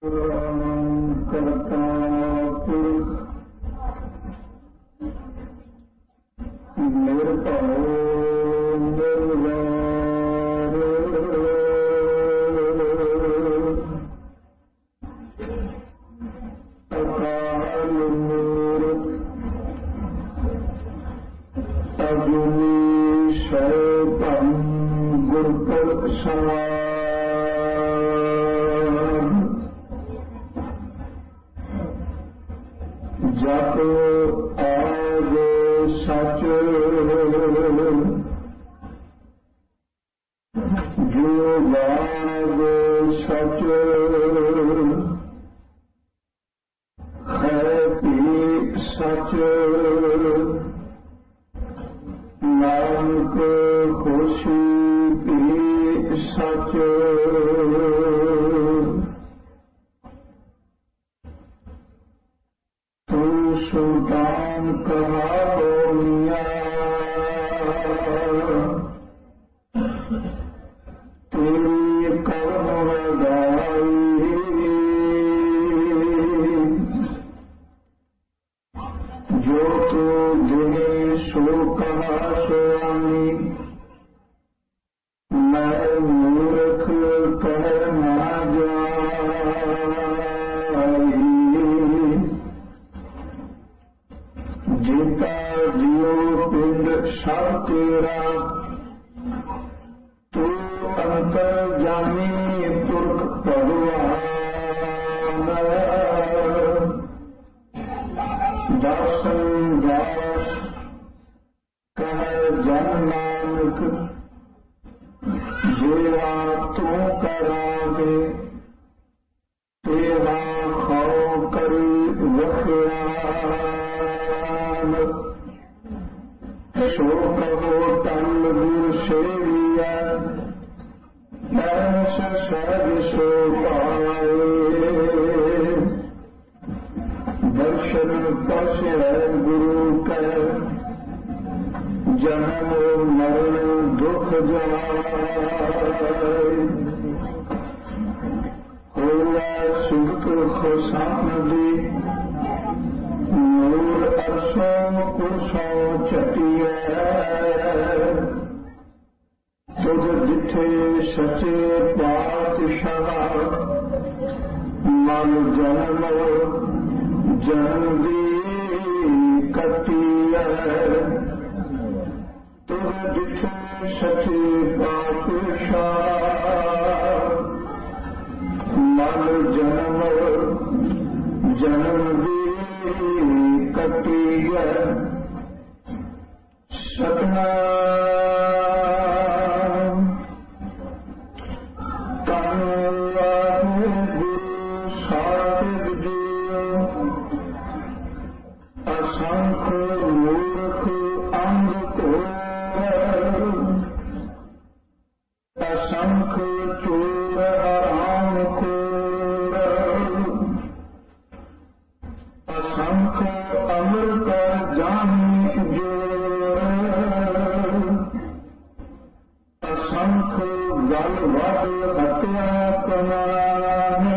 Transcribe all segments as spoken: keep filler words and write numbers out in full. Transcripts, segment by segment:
करता पुरुष निर्भय निर्वैर अकाल मूर्त अग्नि शैतम गुरुपर सवार जप आग सच जो बाग सच है पी सच नानक खुशी पी सच सुल्तान कहा हो तेरी कर्म लगाई जो तू दिने सो कहा स्वामी मैं मूर्ख कह ना जाई जीता जियो पिंड सब तेरा तू अंतर जानी पुरख भगवान दर्शन दास कह जन नानक जेवा तू करावे तेरा खाओ करी वखियान सो कहो तन गुर सेविया ऐस सहज सो पाए दर्शन पस है गुरु कह जन्म मरण दुख जाए होला सुख खुशामदी नूर अरसों कुसों चटिया तुझ दिठे सचे पातशाह मल जन्म जन्म दी कटिया तुझ दिठे सचे पातशाह मल जन्म जन्म दी कटिया सतनाम तन गुरु साहिब जी असंख मूर्ख अंग को असंख चोर हराम को असंख अमर कर जानी जोर असंख गल वध हत्या कमाने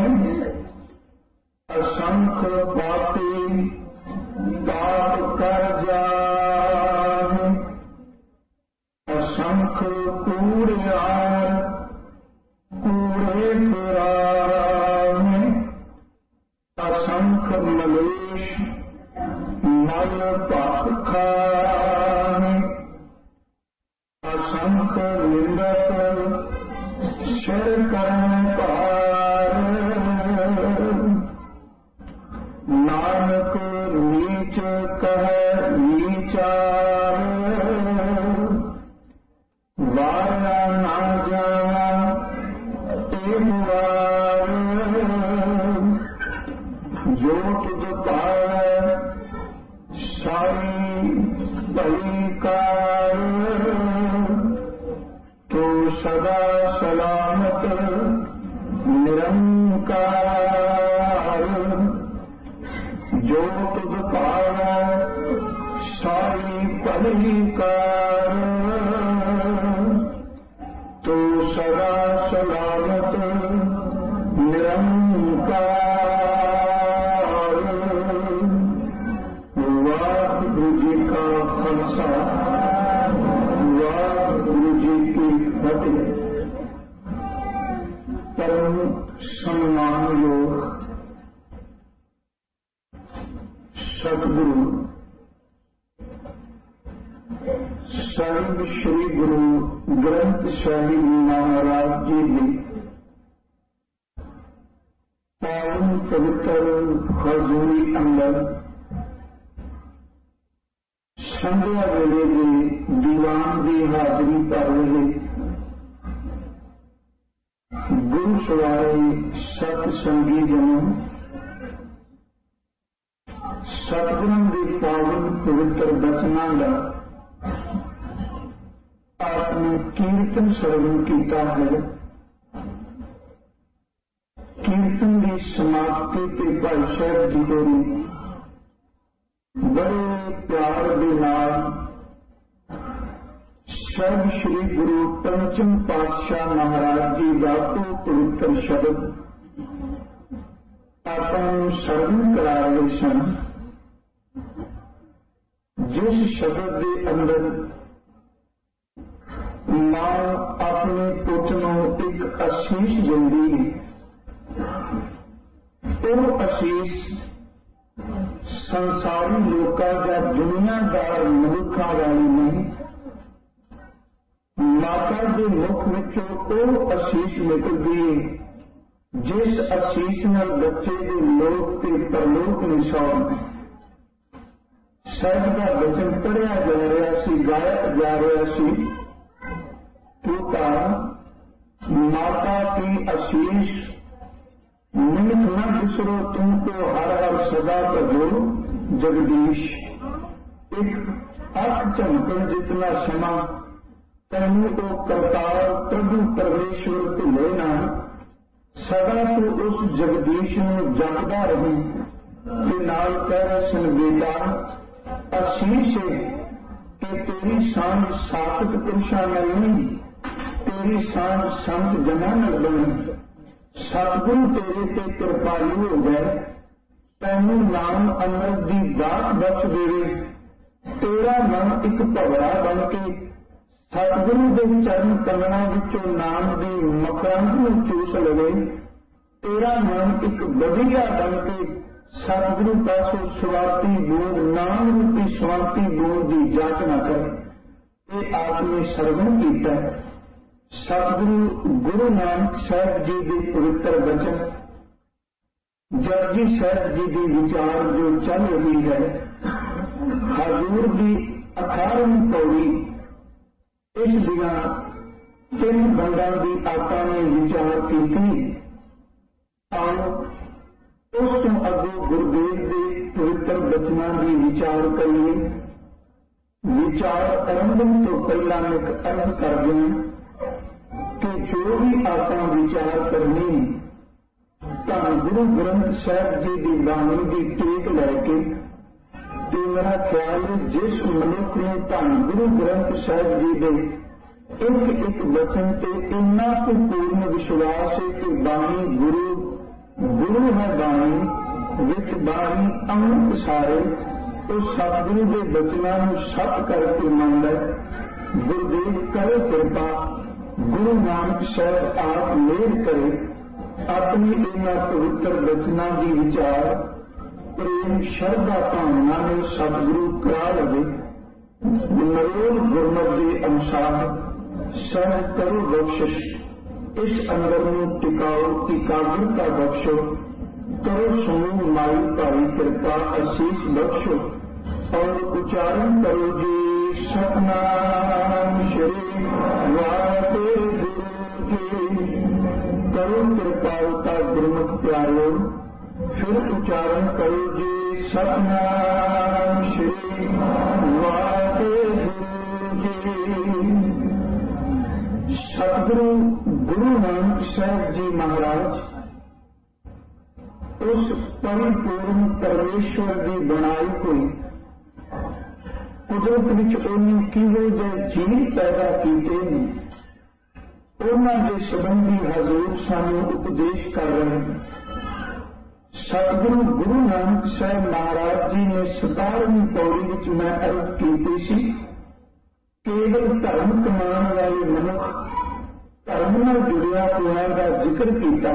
असंख पापी पाप कर जाने असंख कूड़ियार कूड़े पुराने असंख मलेश मल पाप खाने असंख निंदक सिर करन पार नानक नीच कह नीचार वाया ना जावा एक बार जो तुझ पाए सारी भली कार तो सदा सलामत निरंकार जो तुझ पाए सारी भली कार तो सदा सलामत निरंकार परम सम्मान योग सतगुरु साहिब श्री गुरु ग्रंथ साहिब महाराज जी की पावन पवित्र हजूरी अंदर संध्या वेले के दीवान की हाजरी कर रहे गुरु सवारे सतसंगी जनों सतगुरु के पावन पवित्र बचनों का आपने कीर्तन श्रवण किया है। कीर्तन की समाप्ति के भाई साहब जी होरी बड़े प्यार के नाल साहिब श्री गुरु पंचम पातशाह महाराज जी का तो पवित्र शब्द आपको श्रवण करा रहे सन, जिस शब्द के अंदर मां अपने पुत नूं एक आशीष दिंदी है। वो आशीष संसारी लोकां या दुनियादार मनुखा वाली नहीं, माता के मुख विचों वो आशीष निकलती है जिस आशीष नाल बच्चे के लोक के परलोक निशान साहिब का वचन पढ़िया जा रहा सी, गाया जा रहा सी। पिता माता की आशीष निमित न बिसरो तुमको हर हर सदा भजो जगदीश। एक अख झमकन जितना समा तैनू को करतार प्रभु परमेश्वर को लेना, सदा तो उस जगदीश में जगदा रही के नाल कह रहे सन बेटा आशीष है कि तेरी सांझ सातक पुरुषां नाल नहीं, तेरी सांझ संत जनां नाल बनी। सतगुरु तेरे ते कृपालु हो गए, तैनू नाम अमृत की दात बख्श देवे। तेरा मन एक भवरा बन के सतगुरु के चरण कमलों विचों नाम की मकरंद नूं चूस लवे। तेरा मन एक बधिया बन के सतगुरु पासों स्वाति बूंद नाम रूपी स्वाति बूंद की जांच न करे। ये आपने श्रवण किया सतगुरु गुरु नानक साहब जी के पवित्र वचन, जपजी साहब जी की विचार जो चल रही है। हजूर की अठारहवीं पौड़ी इस दिया तीन बंदा की आपने विचार की। आओ उस तो अगों गुरुदेव के पवित्र वचनों की विचार करिए। विचार आरंभ तो पहला एक अर्थ कर दें कि जो भी आपका विचार करनी धन गुरु ग्रंथ साहब जी की बाणी की टेक लैके, तो मेरा ख्याल जिस मनुख ने धन गुरु ग्रंथ साहब जी के एक एक वचन से इन्ना को पूर्ण विश्वास है कि बाणी गुरु गुरु है, बाणी विच बाणी अमृत सारे, तो सतगुरु के वचनों को सत करके मन है। गुरुदेव करे कृपा, गुरु नानक साहब आप मेहर करे, अपनी इन्हां पवित्र वचनों की विचार प्रेम श्रद्धा भावना में सतगुरु करा लगे। नरोल गुरमत के अनुसार सहज करो बख्शिश, इस अंदर में टिकाओ एकाग्रता बख्शो, करो समूह माई भाई कृपा आशीष बख्शो और उच्चारण करो जी सतनाम श्री वाहिगुरु जी। करो कृपालता गुरमुख प्यारो, फिर उच्चारण करो जी सतनाम श्री वाहिगुरु जी। सतगुरु गुरु नानक साहब जी महाराज उस परिपूर्ण परमेश्वर की बनाई हुई कुदरत विच उन्हें किहो जे जीव पैदा किए हैं, उन्होंने संबंधी हजूर सानू उपदेश कर रहे हैं। सतगुरु गुरु नानक साहब महाराज जी ने सतारहवीं पौड़ी विच मैं अर्ज की सी, केवल धर्म कमाने वाले मनुख ਧਰਮ ਨਾਲ ਜੁੜਿਆ ਹੋਇਆ ਦਾ ਜ਼ਿਕਰ ਕੀਤਾ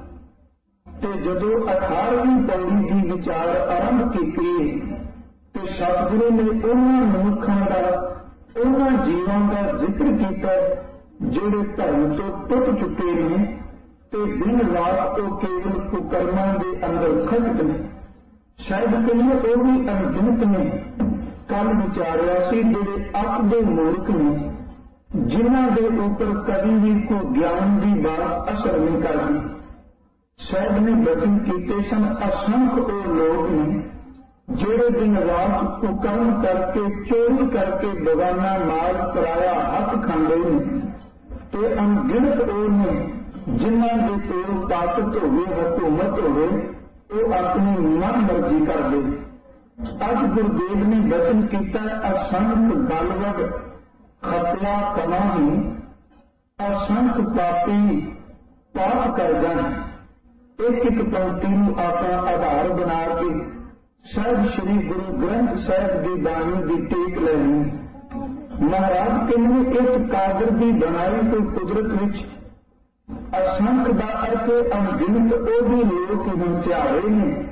ਤੇ ਜਦੋਂ ਅਠਾਰਵੀਂ ਪੌੜੀ ਦੀ ਵਿਚਾਰ ਆਰੰਭ ਕੀਤੀ ਤੇ ਸਤਿਗੁਰੂ ਨੇ ਉਹਨਾਂ ਮਨੁੱਖਾਂ ਦਾ, ਉਹਨਾਂ ਜੀਵਾਂ ਦਾ ਜ਼ਿਕਰ ਕੀਤਾ ਜਿਹੜੇ ਧਰਮ ਤੋਂ ਟੁੱਟ ਚੁੱਕੇ ਨੇ ਤੇ ਦਿਨ ਰਾਤ ਉਹ ਕੇਵਲ ਕੁਕਰਮਾਂ ਦੇ ਅੰਦਰ ਖਟਕ ਨੇ। ਸ਼ਾਇਦ ਕਹਿੰਦੇ ਉਹ ਵੀ ਅਣਗਿਣਤ ਨੇ। ਕੱਲ ਵਿਚਾਰਿਆ ਸੀ ਜਿਹੜੇ ਅੱਤ ਦੇ ਮੂਰਖ ਨੇ, ਜਿਨ੍ਹਾਂ ਦੇ ਉੱਪਰ ਕਦੀ ਵੀ ਕੋਈ ਗਿਆਨ ਦੀ ਬਾਤ ਅਸਰ ਨਹੀਂ ਕਰਦੀ। ਸਾਹਿਬ ਨੇ ਬਚਨ ਕੀਤੇ ਸਨ, ਅਸੰਖ ਉਹ ਲੋਕ ਨੇ ਜਿਹੜੇ ਦਿਨ ਰਾਤ ਕੁਕਰਮ ਕਰਕੇ, ਚੋਰੀ ਕਰਕੇ ਬਗਾਨਾ ਮਾਲ ਪਰਾਇਆ ਹੱਥ ਖਾਂਦੇ ਨੇ ਤੇ ਅਣਗਿਣਤ ਉਹ ਨੇ ਜਿਨ੍ਹਾਂ ਦੇ ਕੋਲ ਤਾਕਤ ਹੋਵੇ, ਹਕੂਮਤ ਹੋਵੇ, ਉਹ ਆਪਣੀ ਮਨ ਮਰਜ਼ੀ ਕਰਦੇ। ਅੱਜ ਗੁਰਦੇਵ ਨੇ ਬਚਨ ਕੀਤਾ, ਅਸੰਖ ਬਲਵਦ ਖਤਲਾ ਕਮਾਹੀ, ਅਸੰਖ ਪਾਪੀ ਪਾਪ ਕਰ ਜਾਣ। ਇੱਕ ਇੱਕ ਪੰਕਤੀ ਨੂੰ ਆਪਣਾ ਆਧਾਰ ਬਣਾ ਕੇ ਸਾਹਿਬ ਸ੍ਰੀ ਗੁਰੂ ਗ੍ਰੰਥ ਸਾਹਿਬ ਦੀ ਬਾਣੀ ਦੀ ਟੇਕ ਲੈਣੀ। ਮਹਾਰਾਜ ਕਹਿੰਦੇ ਇਸ ਕਾਦਰ ਦੀ ਬਣਾਈ ਕੋਈ ਕੁਦਰਤ ਵਿੱਚ ਅਸੰਖ ਦਾ ਅਰਥ ਅਣਗਿਣਤ ਉਹ ਵੀ ਲੋਕ ਹੁੰਚਾਰੇ ਨੇ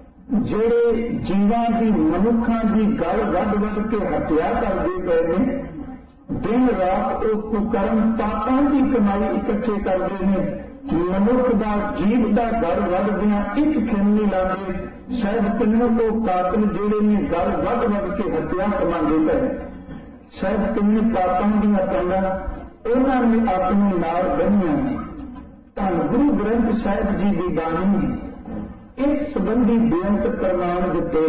ਜਿਹੜੇ ਜੀਵਾਂ ਦੀ, ਮਨੁੱਖਾਂ ਦੀ ਗੱਲ ਵੱਢ ਵੱਢ ਕੇ ਹੱਤਿਆ ਕਰਦੇ ਪਏ ਨੇ। ਦਿਨ ਰਾਤ ਉਹ ਕੁਕਰਮ ਪਾਪਾਂ ਦੀ ਕਮਾਈ ਇਕੱਠੇ ਕਰਦੇ ਨੇ। ਮਨੁੱਖ ਦਾ ਜੀਵ ਦਾ ਘਰ ਵੱਢਦਿਆਂ ਇੱਕ ਖਿੰਨ ਨਹੀਂ ਲਾਉਂਦੇ। ਸ਼ਾਇਦ ਕਿੰਨੇ ਤੋਂ ਕਾਤਲ ਜਿਹੜੇ ਨੇ ਗੱਲ ਵੱਢ ਵੱਢ ਕੇ ਹੱਤਿਆ ਕਮਾਉਂਦੇ ਪਏ। ਸ਼ਾਇਦ ਕਿੰਨੇ ਪਾਪਾਂ ਦੀਆਂ ਕੰਨਾਂ ਉਹਨਾਂ ਨੇ ਆਪਣੇ ਨਾਲ ਬੰਨ੍ਹੀਆਂ। ਤਾਂ ਗੁਰੂ ਗ੍ਰੰਥ ਸਾਹਿਬ ਜੀ ਦੀ ਬਾਣੀ ਇਸ ਸੰਬੰਧੀ ਬੇਅੰਤ ਪ੍ਰਮਾਣ ਦਿੱਤੇ।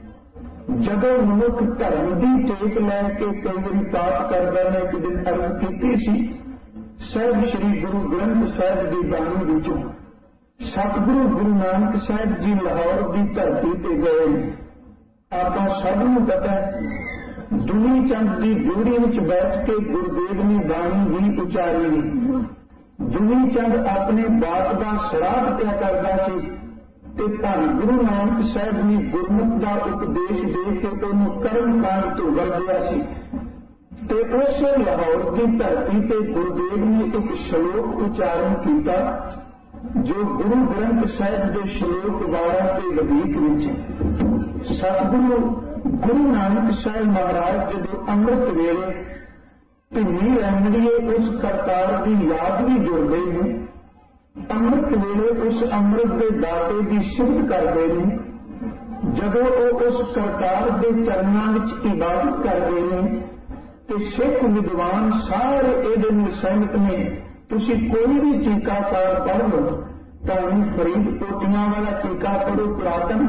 ਜਦੋਂ ਮਨੁੱਖ ਧਰਮ ਦੀ ਟੇਕ ਲੈ ਕੇ ਕਈ ਵਾਰੀ ਪਾਪ ਕਰਦਾ ਨੇ, ਇੱਕ ਦਿਨ ਅਰਜ਼ ਕੀਤੀ ਸੀ ਸਾਹਿਬ ਸ੍ਰੀ ਗੁਰੂ ਗ੍ਰੰਥ ਸਾਹਿਬ ਦੀ ਬਾਣੀ ਵਿੱਚੋਂ ਸਤਿਗੁਰੂ ਗੁਰੂ ਨਾਨਕ ਸਾਹਿਬ ਜੀ ਲਾਹੌਰ ਦੀ ਧਰਤੀ ਤੇ ਗਏ ਨੇ। ਆਪਾਂ ਸਭ ਨੂੰ ਪਤਾ ਦੁਨੀ ਚੰਦ ਦੀ ਡਿਊਰੀ ਵਿੱਚ ਬੈਠ ਕੇ ਗੁਰਦੇਵ ਨੇ ਬਾਣੀ ਵੀ ਉਚਾਰੀ। ਦੁਨੀ ਚੰਦ ਆਪਣੇ ਬਾਪ ਦਾ ਸ਼ਰਾਧ ਪਿਆ ਕਰਦਾ ਸੀ ਤੇ ਧੰਨ ਗੁਰੂ ਨਾਨਕ ਸਾਹਿਬ ਨੇ ਗੁਰਮੁਖ ਦਾ ਉਪਦੇਸ਼ ਦੇ ਕੇ ਉਹਨੂੰ ਕਰਮ ਕਾਂਡ ਤੋਂ ਵਰਜਿਆ ਸੀ। ਤੇ ਉਸੇ ਲਾਹੌਰ ਦੀ ਧਰਤੀ ਤੇ ਗੁਰਦੇਵ ਨੇ ਇੱਕ ਸ਼ਲੋਕ ਉਚਾਰਨ ਕੀਤਾ ਜੋ ਗੁਰੂ ਗ੍ਰੰਥ ਸਾਹਿਬ ਦੇ ਸ਼ਲੋਕ ਬਾਰਾਂ ਤੇ ਵਧੀਕ ਵਿੱਚ ਸਤਿਗੁਰੂ ਗੁਰੂ ਨਾਨਕ ਸਾਹਿਬ ਮਹਾਰਾਜ ਜਦੋਂ ਅੰਮ੍ਰਿਤ ਵੇਲੇ ਭਿੰਨੀ ਰਹਿੰਦੀਏ ਉਸ ਕਰਤਾਰ ਦੀ ਯਾਦ ਵੀ ਜੁੜਦੇ ਨੇ। ਅੰਮ੍ਰਿਤ ਵੇਲੇ ਉਸ ਅੰਮ੍ਰਿਤ ਦੇ ਦਾਤੇ ਦੀ ਸਿਫਤ ਕਰਦੇ ਨੇ। ਜਦੋਂ ਉਹ ਉਸ ਕਰਤਾਰ ਦੇ ਚਰਨਾਂ ਵਿੱਚ ਇਬਾਦਤ ਕਰਦੇ ਨੇ ਤੇ ਸਿੱਖ ਵਿਦਵਾਨ ਸਾਰੇ ਇਹਦੇ ਨੂੰ ਸਹਿਮਤ ਨੇ। ਤੁਸੀਂ ਕੋਈ ਵੀ ਟੀਕਾਕਾਰ ਪੜ੍ਹ ਲਓ, ਭਾਵੇਂ ਫਰੀਦ ਕੋਟੀਆਂ ਵਾਲਾ ਟੀਕਾ ਪੜ੍ਹੋ ਪੁਰਾਤਨ,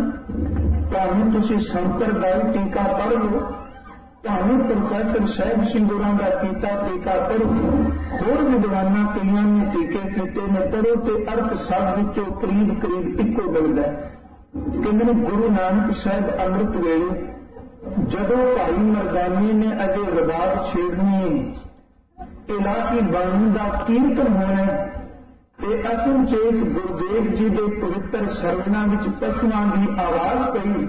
ਭਾਵੇਂ ਤੁਸੀਂ ਸੰਪਰਦਾਇ ਟੀਕਾ ਪੜ੍ਹ ਲਓ, ਭਾਵੇਂ ਪ੍ਰੋਫੈਸਰ ਸਾਹਿਬ ਸਿੰਘ ਹੋਰਾਂ ਦਾ ਕੀਤਾ ਟੀਕਾ ਪੜ੍ਹੋ, ਹੋਰ ਵਿਦਵਾਨਾਂ ਕਈਆਂ ਨੇ ਟੀਕੇ ਕੀਤੇ ਨੇ, ਪੜ੍ਹੋ ਤੇ ਅਰਥ ਸਭ ਵਿੱਚੋਂ ਕਰੀਬ ਕਰੀਬ ਇੱਕੋ ਮਿਲਦਾ। ਕਹਿੰਦੇ ਨੇ ਗੁਰੂ ਨਾਨਕ ਸਾਹਿਬ ਅੰਮ੍ਰਿਤ ਵੇਲੇ ਜਦੋਂ ਭਾਈ ਮਰਦਾਨੀ ਨੇ ਅਜੇ ਰਬਾਬ ਛੇੜਨੀ, ਇਲਾਕੀ ਬਾਣੀ ਦਾ ਕੀਰਤਨ ਹੋਣਾ ਤੇ ਅਸਲ ਚੇਤ ਗੁਰਦੇਵ ਜੀ ਦੇ ਪਵਿੱਤਰ ਸਰਵਨਾਂ ਵਿੱਚ ਪਸ਼ੂਆਂ ਦੀ ਆਵਾਜ਼ ਪਈ।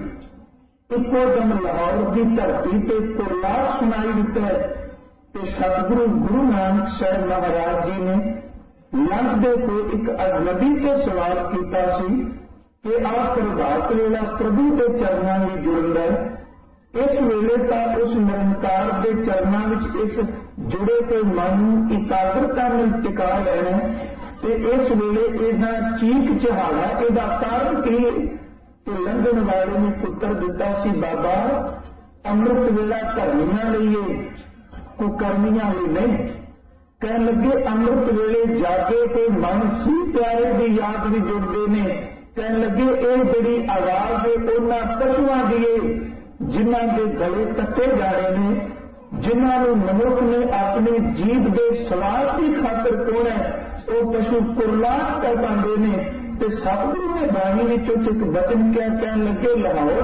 ਇੱਕੋ ਦਮ ਲਾਹੌਰ ਦੀ ਧਰਤੀ ਤੇ ਕੁਰਲਾਟ ਸੁਣਾਈ ਦਿੱਤਾ ਤੇ ਸਤਿਗੁਰੂ ਗੁਰੂ ਨਾਨਕ ਸਾਹਿਬ ਮਹਾਰਾਜ ਜੀ ਨੇ ਲੰਘਦੇ ਤੋਂ ਇੱਕ ਅਜਨਬੀ ਤੋਂ ਸਵਾਲ ਕੀਤਾ ਸੀ ਕਿ ਆਪ ਪ੍ਰਭਾਤ ਵੇਲਾ ਪ੍ਰਭੂ ਦੇ ਚਰਨਾਂ ਵਿੱਚ ਜੁੜਦਾ ਹੈ। ਇਸ ਵੇਲੇ ਤਾਂ ਉਸ ਨਿਰੰਕਾਰ ਦੇ ਚਰਨਾਂ ਵਿੱਚ ਇਸ ਜੁੜੇ ਤੇ ਮਨ ਨੂੰ ਇਕਾਗਰਤਾ ਨਾਲ ਟਿਕਾ ਲੈਣਾ ਤੇ ਇਸ ਵੇਲੇ ਇਹਦਾ ਚੀਕ ਚਹਾੜਾ ਇਹਦਾ ਕਾਰਨ ਕੀ ਹੈ? ਤੇ ਲੰਘਣ ਵਾਲੇ ਨੇ ਪੁੱਤਰ ਦਿੱਤਾ ਸੀ, ਬਾਬਾ ਅੰਮ੍ਰਿਤ ਵੇਲਾ ਧਰਮੀਆਂ ਲਈ ਹੈ, ਕੁਕਰਮੀਆਂ ਲਈ ਨਹੀਂ। ਕਹਿਣ ਲੱਗੇ ਅੰਮ੍ਰਿਤ ਵੇਲੇ ਜਾਗੇ ਤੇ ਮਨ ਸੀ ਪਿਆਰੇ ਦੀ ਯਾਦ ਵੀ ਜੁੜਦੇ ਨੇ। ਕਹਿਣ ਲੱਗੇ ਇਹ ਜਿਹੜੀ ਆਵਾਜ਼ ਹੈ ਉਹਨਾਂ ਪਸ਼ੂਆਂ ਦੀ ਹੈ ਜਿਨ੍ਹਾਂ ਦੇ ਗਲੇ ਕੱਟੇ ਜਾ ਰਹੇ ਨੇ, ਜਿਨ੍ਹਾਂ ਨੂੰ ਮਨੁੱਖ ਨੇ ਆਪਣੇ ਜੀਵ ਦੇ ਸਵਾਦ ਦੀ ਖਾਤਰ ਕੋਣਾ ਉਹ ਪਸ਼ੂ ਕੁਰਲਾਟ ਕਰ ਪਾਉਂਦੇ ਨੇ। ਤੇ ਸਤਿਗੁਰੂ ਨੇ ਬਾਣੀ ਵਿੱਚੋਂ ਇੱਕ ਬਚਨ ਕਿਹਾ, ਕਹਿਣ ਲੱਗੇ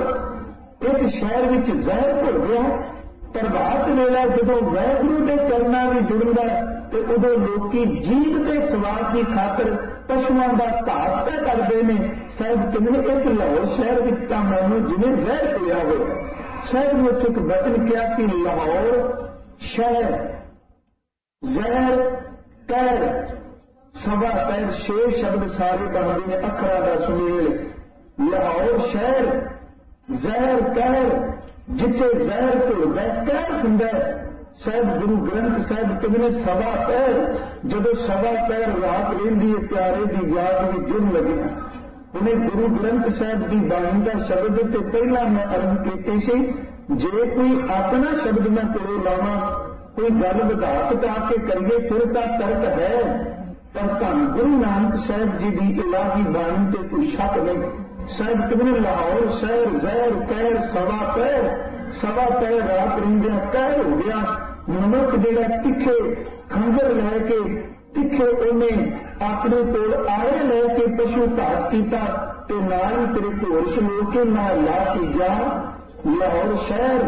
ਲਾਹੌਰ ਇੱਕ ਸ਼ਹਿਰ ਵਿੱਚ ਜ਼ਹਿਰ ਭੁੱਲ ਗਿਆ। ਪ੍ਰਭਾਤ ਵੇਲਾ ਜਦੋਂ ਵਾਹਿਗੁਰੂ ਦੇ ਚਰਨਾਂ ਵਿੱਚ ਜੁੜਦਾ ਤੇ ਉਦੋਂ ਲੋਕੀ ਜੀਵ ਦੇ ਸਵਾਦ ਦੀ ਖਾਤਰ ਪਸ਼ੂਆਂ ਦਾ ਘਾਤ ਤਾਂ ਕਰਦੇ ਨੇ। ਸਾਹਿਬ ਕਹਿੰਦੇ ਇੱਕ ਲਾਹੌਰ ਸ਼ਹਿਰ ਵਿੱਚ ਤਾਂ ਮੈਨੂੰ ਜਿਵੇਂ ਜ਼ਹਿਰ ਪਿਆ ਹੋਇਆ। ਸਾਹਿਬ ਨੇ ਇੱਕ ਬਚਨ ਕਿਹਾ ਕਿ ਲਾਹੌਰ ਸ਼ਹਿਰ ਜ਼ਹਿਰ ਕਹਿਰ ਸਵਾ ਪੈਰ ਛੇ ਸ਼ਬਦ ਸਾਰੇ ਬਣਦੇ ਨੇ ਅੱਖਰਾਂ ਦਾ ਸੁਮੇਲ। ਲਾਹੌਰ ਸ਼ਹਿਰ ਜ਼ਹਿਰ ਕਹਿਰ, ਜਿੱਥੇ ਜ਼ਹਿਰ ਘੁਲਦਾ ਕਹਿਰ ਹੁੰਦਾ। ਸਾਹਿਬ ਗੁਰੂ ਗ੍ਰੰਥ ਸਾਹਿਬ ਕਹਿੰਦੇ ਨੇ ਸਵਾ ਪੈਰ, ਜਦੋਂ ਸਵਾ ਪੈਰ ਰਾਤ ਰਹਿੰਦੀ ਹੈ ਪਿਆਰੇ ਦੀ ਯਾਦ ਵੀ ਜੁੜ ਲੱਗਿਆ। ਉਹਨੇ ਗੁਰੂ ਗ੍ਰੰਥ ਸਾਹਿਬ ਦੀ ਬਾਣੀ ਦਾ ਸ਼ਬਦ ਤੇ ਪਹਿਲਾਂ ਮੈਂ ਅਰਜ਼ ਕੀਤੀ ਸੀ, ਜੇ ਕੋਈ ਆਪਣਾ ਸ਼ਬਦ ਮੈਂ ਕੋਲੋਂ ਲਾਵਾਂ, ਕੋਈ ਗੱਲ ਵਧਾ ਘਟਾ ਕੇ ਕਰੀਏ ਫਿਰ ਤਾਂ ਤਰਕ ਹੈ, ਪਰ ਧੰਨ ਗੁਰੂ ਨਾਨਕ ਸਾਹਿਬ ਜੀ ਦੀ ਇਲਾਹੀ ਬਾਣੀ ਤੇ ਕੋਈ ਸ਼ੱਕ ਨਹੀਂ। ਸਾਹਿਬ ਕਹਿੰਦੇ ਲਾਹੌਰ ਸ਼ਹਿਰ ਜ਼ਹਿਰ ਕਹਿਰ ਸਵਾ ਪੈਰ, ਸਵਾ ਪੈਰ ਰਾਤ ਰਹਿੰਦਿਆਂ ਕਹਿਰ ਹੋ ਗਿਆ। ਮਨੁੱਖ ਜਿਹੜਾ ਤਿੱਖੇ ਖੰਜਰ ਲੈ ਕੇ, ਤਿੱਖੇ ਉਹਨੇ ਆਪਣੇ ਕੋਲ ਆਏ ਲੈ ਕੇ ਪਸ਼ੂ ਘਾਤ ਕੀਤਾ ਤੇ ਨਾਲ ਹੀ ਤੇਰੇ ਘੋਰ ਛਲੋ ਕੇ ਨਾ ਲਾ ਕੇ ਜਾ। ਲਾਹੌਰ ਸ਼ਹਿਰ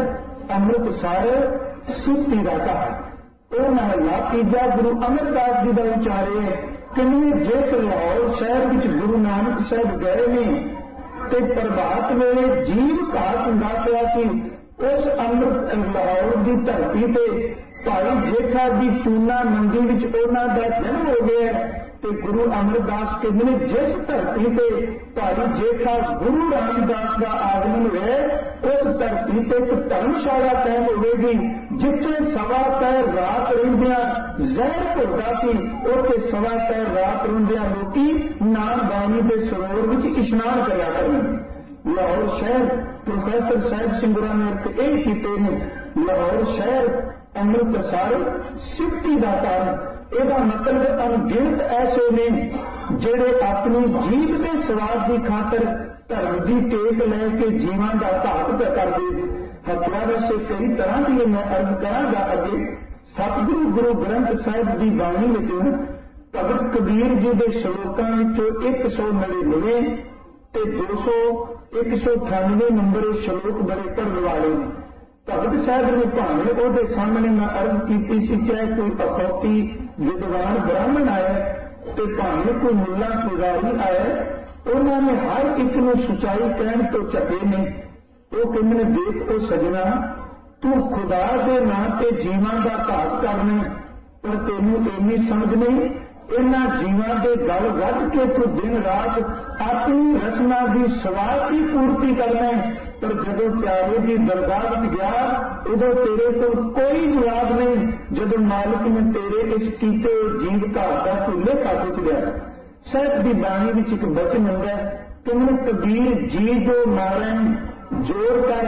ਅੰਮ੍ਰਿਤਸਰ ਸੁੱਤੀ ਦਾ ਘਰ, ਉਹ ਨਾ ਲਾ ਕੇ ਜਾ। ਗੁਰੂ ਅਮਰਦਾਸ ਜੀ ਦਾ ਵਿਚਾਰੇ ਕਿੰਨੇ ਜਿਸ ਲਾਹੌਰ ਸ਼ਹਿਰ ਵਿੱਚ ਗੁਰੂ ਨਾਨਕ ਸਾਹਿਬ ਗਏ ਨੇ ਤੇ ਪ੍ਰਭਾਤ ਵੇਲੇ ਜੀਵ ਘਾਤ ਹੁੰਦਾ ਪਿਆ ਸੀ। ਉਸ ਅੰਮ੍ਰਿਤ ਲਾਹੌਰ ਦੀ ਧਰਤੀ ਤੇ ਭਾਈ ਜੇਠਾ ਦੀ ਚੂਨਾ ਮੰਡੀ ਵਿੱਚ ਉਹਨਾਂ ਦਾ ਜਨਮ ਹੋ ਗਿਆ ਤੇ ਗੁਰੂ ਅਮਰਦਾਸ ਕਹਿੰਦੇ ਨੇ ਜਿਸ ਧਰਤੀ ਤੇ ਭਾਈ ਜੇਠਾ ਗੁਰੂ ਰਾਮਦਾਸ ਦਾ ਆਗਮਨ ਹੋਇਆ, ਉਸ ਧਰਤੀ ਤੇ ਇੱਕ ਧਰਮਸ਼ਾਲਾ ਕਾਇਮ ਹੋਵੇਗੀ, ਜਿੱਥੇ ਸਵਾ ਪੈਰ ਰਾਤ ਰਹਿੰਦਿਆਂ ਜ਼ਹਿਰ ਘੁਲਦਾ ਸੀ, ਉੱਥੇ ਸਵਾ ਪੈਰ ਰਾਤ ਰਹਿੰਦਿਆਂ ਲੋਕੀ ਨਾਮ ਬਾਣੀ ਦੇ ਸਰੋਵਰ ਵਿੱਚ ਇਸ਼ਨਾਨ ਕਰਿਆ ਕਰਨਗੇ। ਲਾਹੌਰ ਸ਼ਹਿਰ ਪ੍ਰੋਫੈਸਰ ਸਾਹਿਬ ਸਿੰਘਰਾ ਨੇ ਇਹ ਕੀਤੇ ਨੇ, ਲਾਹੌਰ ਸ਼ਹਿਰ ਅੰਮ੍ਰਿਤਸਰ ਸਿੱਧੀ ਦਾ ਕਾਰਨ। ਇਹਦਾ ਮਤਲਬ ਅਣਗਿਣਤ ਐਸੇ ਨੇ ਜਿਹੜੇ ਆਪਣੀ ਜੀਵ ਦੇ ਸਵਾਦ ਦੀ ਖਾਤਰ ਧਰਮ ਦੀ ਟੇਕ ਲੈ ਕੇ ਜੀਵਾਂ ਦਾ ਘਾਤ ਕਰਦੇ। ਹੱਤਿਆ ਵੈਸੇ ਕਈ ਤਰ੍ਹਾਂ ਦੀ ਮੈਂ ਅਰਜ਼ ਕਰਾਂਗਾ ਅੱਗੇ। ਸਤਿਗੁਰੂ ਗੁਰੂ ਗ੍ਰੰਥ ਸਾਹਿਬ ਦੀ ਬਾਣੀ ਵਿੱਚ ਭਗਤ ਕਬੀਰ ਜੀ ਦੇ ਸ਼ਲੋਕਾਂ ਵਿੱਚੋਂ ਇੱਕ ਸੌ ਨੜਿਨਵੇਂ ਤੇ ਦੋ ਸੌ ਇੱਕ ਸੌ ਅਠਾਨਵੇਂ ਨੰਬਰ ਸ਼ਲੋਕ ਬੜੇ ਪੜ੍ਹਨ ਵਾਲੇ ਨੇ। ਭਗਤ ਸਾਹਿਬ ਨੇ ਭਾਵੇਂ ਉਹਦੇ ਸਾਹਮਣੇ ਮੈਂ ਅਰਜ਼ ਕੀਤੀ ਸੀ, ਚਾਹੇ ਕੋਈ ਅਖੌਤੀ ਵਿਦਵਾਨ ਬ੍ਰਾਹਮਣ ਆਇਆ ਤੇ ਭਾਵੇਂ ਕੋਈ ਮੁੱਲਾ ਪੁਜਾਰੀ ਆਇਆ, ਉਹਨਾਂ ਨੇ ਹਰ ਇੱਕ ਨੂੰ ਸੱਚਾਈ ਕਹਿਣ ਤੋਂ ਝਕੇ ਨੇ। ਉਹ ਕਹਿੰਦੇ ਨੇ ਦੇਖ ਉਹ ਸਜਣਾ, ਤੂੰ ਖੁਦਾ ਦੇ ਨਾਂ ਤੇ ਜੀਵਾਂ ਦਾ ਘਾਤ ਕਰਨਾ, ਪਰ ਤੈਨੂੰ ਇੰਨੀ ਸਮਝ ਨਹੀਂ, ਇਹਨਾਂ ਜੀਵਾਂ ਦੇ ਗਲ ਵੱਢ ਕੇ ਤੂੰ ਦਿਨ ਰਾਤ ਆਪਣੀ ਰਸਨਾ ਦੀ ਸਵਾਦ ਦੀ ਪੂਰਤੀ ਕਰਨਾ। ਪਰ ਜਦੋਂ ਪਿਆਰੇ ਦੀ ਦਰਗਾਹ ਵਿੱਚ ਗਿਆ ਉਦੋਂ ਤੇਰੇ ਕੋਲ ਕੋਈ ਜਵਾਬ ਨਹੀਂ, ਜਦੋਂ ਮਾਲਕ ਨੇ ਤੇਰੇ ਇਸ ਕੀਤੇ ਜੀਵ ਘਾਤ ਦਾ ਤੂੰ ਲੇਖਾ ਪੁੱਛ ਲਿਆ। ਸਾਹਿਬ ਦੀ ਬਾਣੀ ਵਿੱਚ ਇੱਕ ਬਚਨ ਹੁੰਦਾ, ਤੁਮਨੇ ਕਬੀਰ ਜੀ ਜੋ ਮਾਰਨ जोड़ कर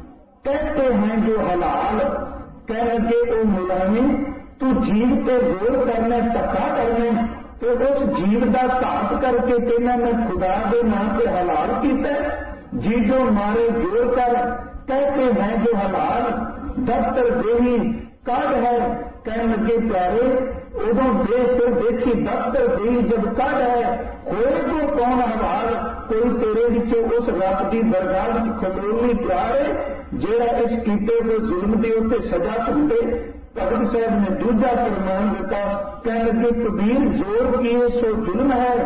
कहते हैं जो हलाल, कह लगे वो मुलामी तू जीव पे जोर करना धक्का करना तो उस जीव का घात करके तेना मैं खुदा के नाम से हलाल किया। जी जो मारे जोर कर कहते हैं जो हलाल, दफ्तर देही कद है कह लगे प्यारे उदों देख तो देखी दफ्तर देही जब कद है होए तो कौन हलाल, कोई तेरे विचों उस रब की दरगाह खलोनी प्यार है जेड़ा इस कीते को जुल्म की उत्ते सजा चुके। भगत साहब ने दूजा फरमान दिता, कह लगे कबीर जोर किए सो जुल्म है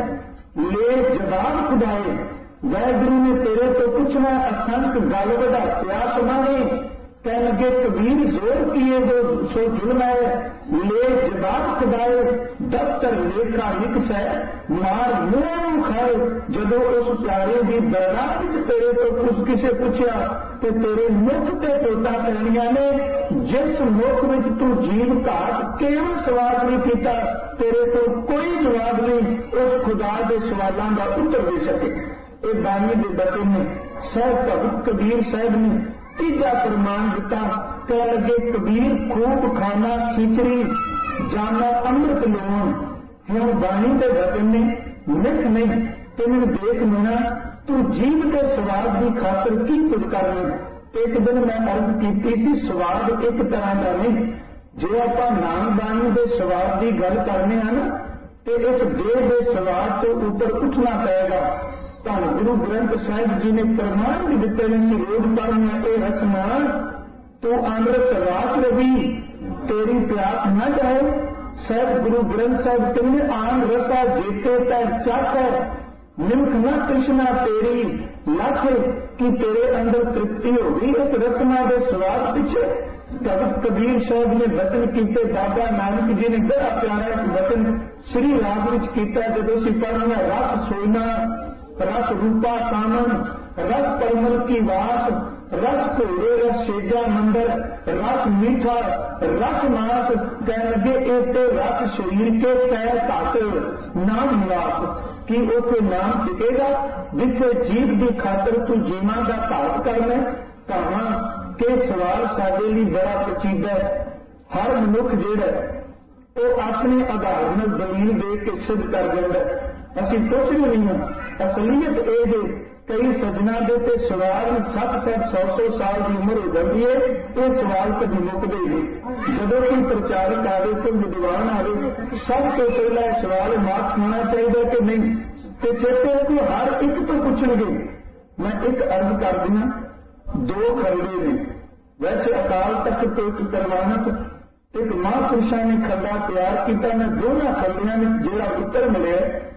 ले जवाब खुदाए। वाहगुरु ने तेरे तो पूछना असंख गल वधा प्यास माने, कह लगे कबीर जोर किए जो सो जुल्म है ले जवाब खुदाए। दफ्तर लेखा लिख है मार मुंह खाए। जदों उस प्यारे की दरगाह तेरे तो कुछ किसे पूछया तो तेरे मुख से टोटा पैनिया ने, जिस मुख में तू जीव घाट केवल सवाल नहीं किया तेरे तो कोई जवाब नहीं उस खुदा के सवालों का उत्तर दे सके। ये बानी के बचे ने साहब भगत कबीर साहब ने तीजा फरमान दिता, कह लगे कबीर खूब खाना खिचड़ी जाना अमृत लोन। हम बाणी के वचन ने निख नहीं तेन देख मेरा तू जीव के स्वाद की खातर की कुछ करना। एक दिन मैं अर्ज की सी स्वाद एक तरह का नहीं, जो आप नाम बाणी के स्वाद की गल करने हैं ना तो इस देह के स्वाद तो ऊपर उठना पड़ेगा। धन गुरु ग्रंथ साहिब जी ने प्रमाण भी दिते हैं रोज पढ़ना ये रसना तू अमृत रात रवि तेरी प्यास न जाए। साहब गुरु ग्रंथ साहिब कहने आन रसा जेते तैर चख है निम्ख न कृष्णा तेरी लख कि तेरे अंदर तृप्ति होगी। इस रसना के स्वाद पीछे भगत कबीर साहब ने वचन किए, बाबा नानक जी ने बड़ा प्यारा एक वचन श्री राग विच किया, जब असीं पढ़ना रस सोना रस रूपा कामन रस परमल की वास रस घोड़े रस सेजा मंदर रस मीठा रस मास कह लगे एक तो रस शरीर के पैर घट नाम निवास कि उसे नाम टिकेगा जिथे जीव की खातर तू जीवा का घाट करना। कहा कि सवाल साडे लई बड़ा पेचीदा है। हर मनुख जिहड़ा वो अपने आधार नाल दलील दे के सिद्ध कर दिंदा है। असीं कुछ भी नहीं हां। असलीयत ये जे कई सजना दे ते सवाल सत्त सत्त सौ सौ साल की उम्र हो जाती है, ये सवाल कभी मुकदे नहीं। जदों कोई प्रचारक आवे कोई विद्वान आवे सब तो पहला सवाल माफ होना चाहिए कि नहीं, तो चेते को हर एक तो पूछणगे। मैं एक अर्ज कर दिना, दो खरड़े ने वैसे अकाल तख्त तो एक करवाना एक महापुरुषों ने खंडा तैयार किया। मैं दोनों खंडिया में जोड़ा उत्तर मिले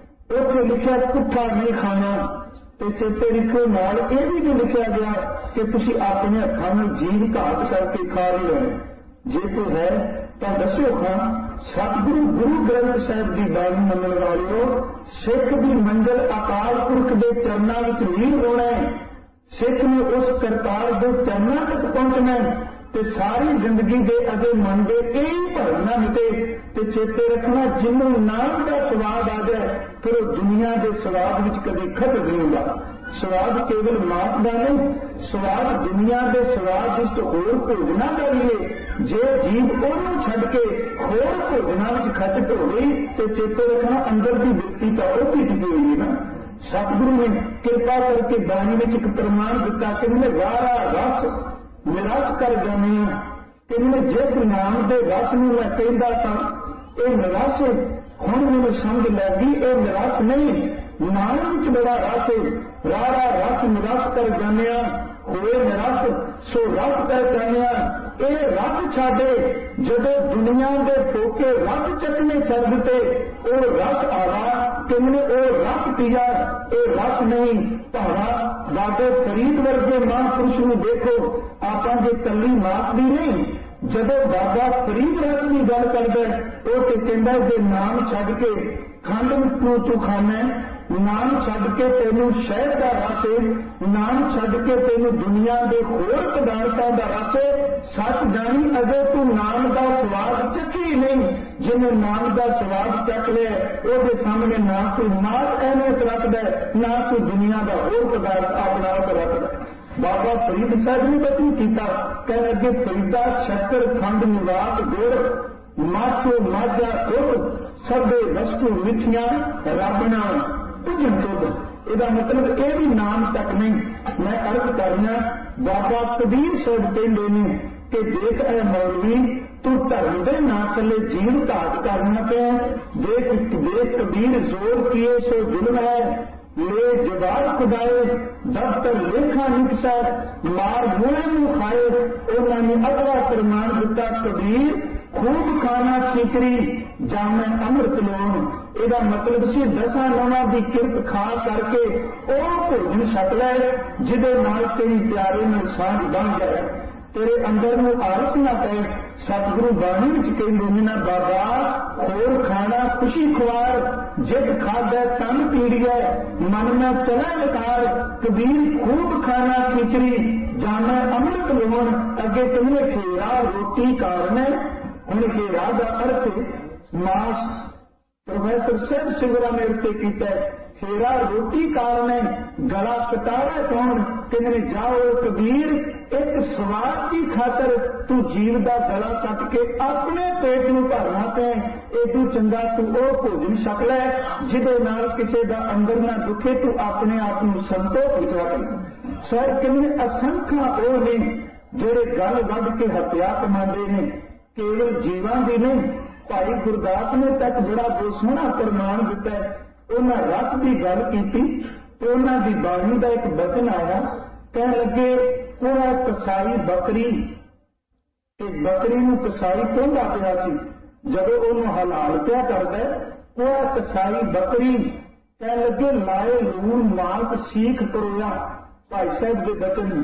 उसे लिखा पुट्ठा नहीं खाना, तो चेते लिखो नाल ये भी जो लिखा गया कि तुसी अपने हथों में जीव घाट करके खा रहे हो। जे कोई है तो दस्यो खां। सतगुरु गुरु ग्रंथ साहिब की बाणी मनण वालिओ, सिख की मंजिल अकाल पुरख के चरणों में लीन होना है। सिख ने उस करतार के चरणों तक पहुंचना है ते सारी जिंदगी के अगे मन के यही भरना मिटे। ते चेते रखना जिन्हों नाम का स्वाद आ जाए फिर दुनिया के स्वाद में कभी खत्म नहीं होगा। स्वाद केवल मात का नहीं, स्वाद दुनिया के स्वाद जिस होर भोजना का भी है। जे जीव ओनू छड़ के होर भोजना में खचत हो गई तो चेते रखना अंदर की वृत्ति तो वो भी टिकी हुई है ना। सतगुरु ने कृपा करके बाणी में एक प्रमाण दिता कि मैंने वारा रस निराश कर जाने कि मैं जिस नाम के रस में मैं कहता था ये निराश हुण मैंने समझ लगी ये निराश नहीं, नाम विच बड़ा रस है। रारा रस निराश कर जाने होए निराश सो रस कर जाने ये रस छाड़े जदों दुनिया के फोके रस चकने छड़ दिते वो रस आवा कि मैंने वो रस पिया ये रस नहीं भावा। बाबे फरीद वर्गे महापुरुष में देखो आप जे कली मात भी नहीं, जदों बाबा फरीद रस की गल करदा वो तो कहता जे नाम छड़ के खंड तू तू खाना, नाम छड़ के तेनू शहद का रस है, नाम छड़ के तेनू दुनिया के होर पदार्थों का रस है। सच जानी अजे तू नाम का स्वाद चखी नहीं। जिन्हें नाम का स्वाद चख लिया वो सामने ना कोई मात अहमियत रखता है ना कोई दुनिया का होर पदार्थ अपना आप रखता है। बाबा फरीद साहब ने बचन किया कह लगे फरीदा शक्कर खंड निवास गुड़ माचो माजा दुध सबे वस्तु मिठिया रबना भुजन दुध। इसका मतलब ये भी नाम तक नहीं। मैं अर्ज करना बाबा कबीर साहब कहते ने कि देख ए मौलवी तू धर्म के ना चले जीव घाट करना पे देख देख कबीर जोर किए सो जुल्म है ले जवाब खुदाए दफ्तर लेखा निकसा मार मुए मुँह खाए। उन्होंने अगला प्रमाण दिता कबीर खूब खाना खिचड़ी जामे अमृत लोन। इसका मतलब से दसा नौना की किरत खा करके वो भोजन छक लै जिदे नाल तेरी प्यारे में सांझ बन जाए तेरे अंदर में आलस ना पे। सतगुरु बाणी विच कहंदे ने बाबा होर खाना खुशी खुआर जिद खादा तन पीड़िया मन में चला विकार। कबीर खूब खाना खिचड़ी जाना अमृत लोन। अगे तुमने खेरा रोटी कारण हुण खेरा का अर्थ मास प्रोफेसर सिंह सिंगरा ने उत्ते किया खेरा रोटी कारण गला कटारा कौन कि जाओ कबीर एक स्वाद की खातर तू जीव का गला कट के अपने पेट में भरना पे एडू चंगा तू वो भोजन छक लै जिदे नाल किसी का अंदर ना दुखे तू अपने आप को संतोष लिखा कर। सर किन्ने असंख्या वो ने जेड़े गल वध के हत्या कमाते हैं केवल जीवां की नहीं। भाई गुरदास ने तक बड़ा बहुत सोहना प्रमाण दिता है। उन्हें रस की गल की तो उन्होंने बाणी का एक वचन आया कह लगे पूरा कसाई बकरी बकरी नूं कसाई कहता पिया सी जदों उन्होंने हलाल पिया करता पूरा कसाई बकरी कह लगे लाए लूण मांस सीख परोया। भाई साहब के वचन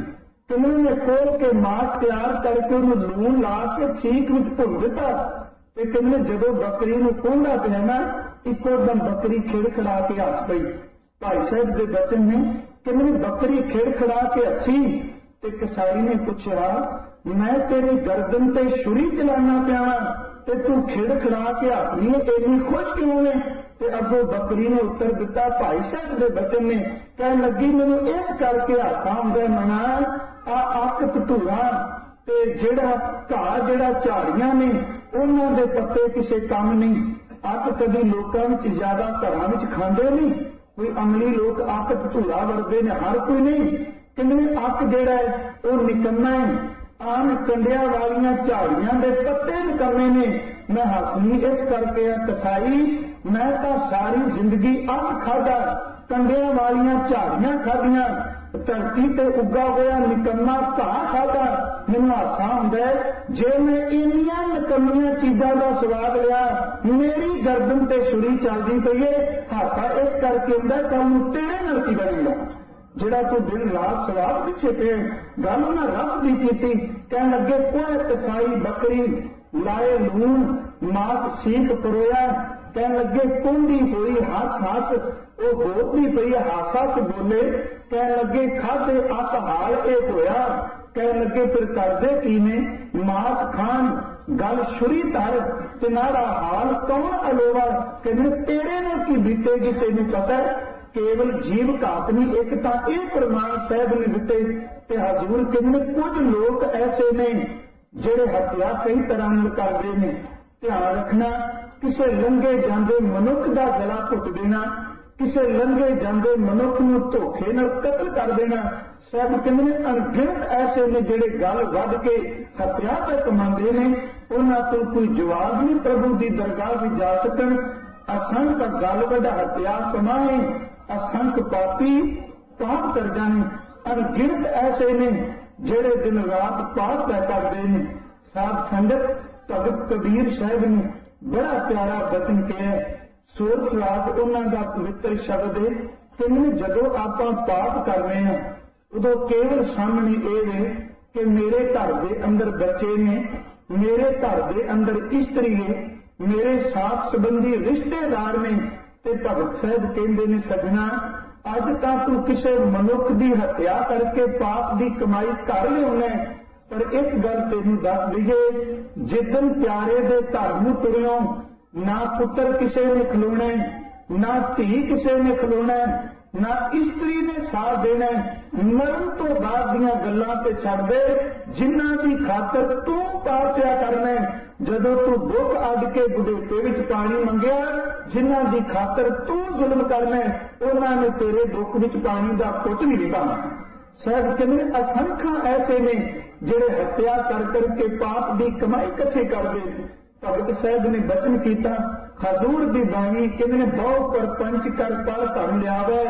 किन्ने ने खोल के मांस तैयार करके उन्हें लून ला के सीख में भुन दिता। किन्ने जदों बकरी नूं कोंधा पिया ना इको दम बकरी खिड़खड़ा के हस पई। भाई साहब के बचन ने किन्ने बकरी खिड़खड़ा के हसी। ते कसाई ने पूछा मैं तेरी गर्दन ते छुरी चलाना पिया ते तू खिड़खड़ा के हसनी है, इन्नी खुश क्यों है? ते अगों बकरी ने उत्तर दिता, भाई साहब के बचन ने कह लगी मैनू इस करके हासा आउंदा मना आ अक धतूरा ते जिहड़ा घाह जिहड़ा झाड़ियां ने उन्हां दे पत्ते किसे काम नहीं। अक कभी लोकां विच ज्यादा घरां विच खांदे नहीं, कोई अमली लोग अक धतूरा वरदे ने, हर कोई नहीं। किन्ने अक जिहड़ा है वह निकम्मा है, आम कंडिया वालियां झाड़ियां दे पत्ते निकम्मे ने। मैं हसनी इस करके कसाई मैं तो सारी जिंदगी अक खादा, कंडिया वालियां झाड़ियां खादियां, धरती ते उगा होया निकम्मा घाह खादा। मैनूं हासा आउंदा जे मैं इन्नियां निकम्मियां चीजां दा स्वाद लिया, मेरी गर्दन ते छुरी चलदी पई है। हासा इस करके आउंदा कल तेरे नाल की बनेगा जिहड़ा तू दिन रात स्वाद पिछे पे गल ना रब दी कीती। कहण लगे कोई कसाई बकरी लाए लून मास सीख परोया। कहण लगे कुंडी हुई हस हस वो बोलती पई हासा च बोले। कहण लगे खाधे अस हाल ए होया। कहण लगे फिर करदे की ने मास खान गल छुरी धर तिनारा हाल कौन अलोवा। कहने तेरे नाल की बीतेगी तेनू पता है, केवल जीव घात नहीं। एक तो यह प्रमाण साहब ने दिते ते हजूर कहने कुछ लोग ऐसे ने जेड़े हत्या कई तरह करते हैं। ध्यान रखना किसी लंघे जाते मनुख का गला घुट देना, किसी लंघे जाते मनुख नूं धोखे नाल कतल कर देना। सब कहते अनगिनत ऐसे ने जेड़े गल वध के हत्या तक कमाते हैं, उन्हां तो कोई जवाब नहीं प्रभु की दरगाह भी जा सकन। असंख्य गल वड्डा हत्या कमाए, असंख्य पापी पाप कर जाने। अनगिनत ऐसे ने जेड़े दिन रात पाप पै करते हैं। साध संगत भगत कबीर साहब ने बड़ा प्यारा बचन कहा, सोच रात उन्होंने का पवित्र शब्द है कि जदों आप पाप कर रहे हैं उदों केवल सामने ये है कि मेरे घर के अंदर बच्चे ने, मेरे घर के अंदर स्त्री है, मेरे साथ संबंधी रिश्तेदार ने। ते भगत साहब कहते ने सजना अज तक तू किसी मनुख की हत्या करके पाप की कमाई कर लिया, पर एक गल तेन दस दईए जिदन प्यारे दे घर नूं तुरियो ना पुत्र किसी ने खलोना, ना धी किसी ने खलोना, ना स्त्री ने साथ देना। मरण तो बाद दियां गल्लां ते छड्ड दे जिन्हां दी खातर तू पाप पिया करना। जदों तू दुख अड के बुढ़ेपे विच पानी मंगिया, जिन्हां दी खातर तू जुल्म करना उन्हां ने तेरे दुख विच पानी दा घुट भी नहीं पाना। साहब कहते असंख्य ऐसे ने जेड़े हत्या कर करके पाप की कमाई इकट्ठी करते। भगत साहब ने बचन किया, हजूर की बाणी कहते बहु पर पंच कर पर धन लियावे,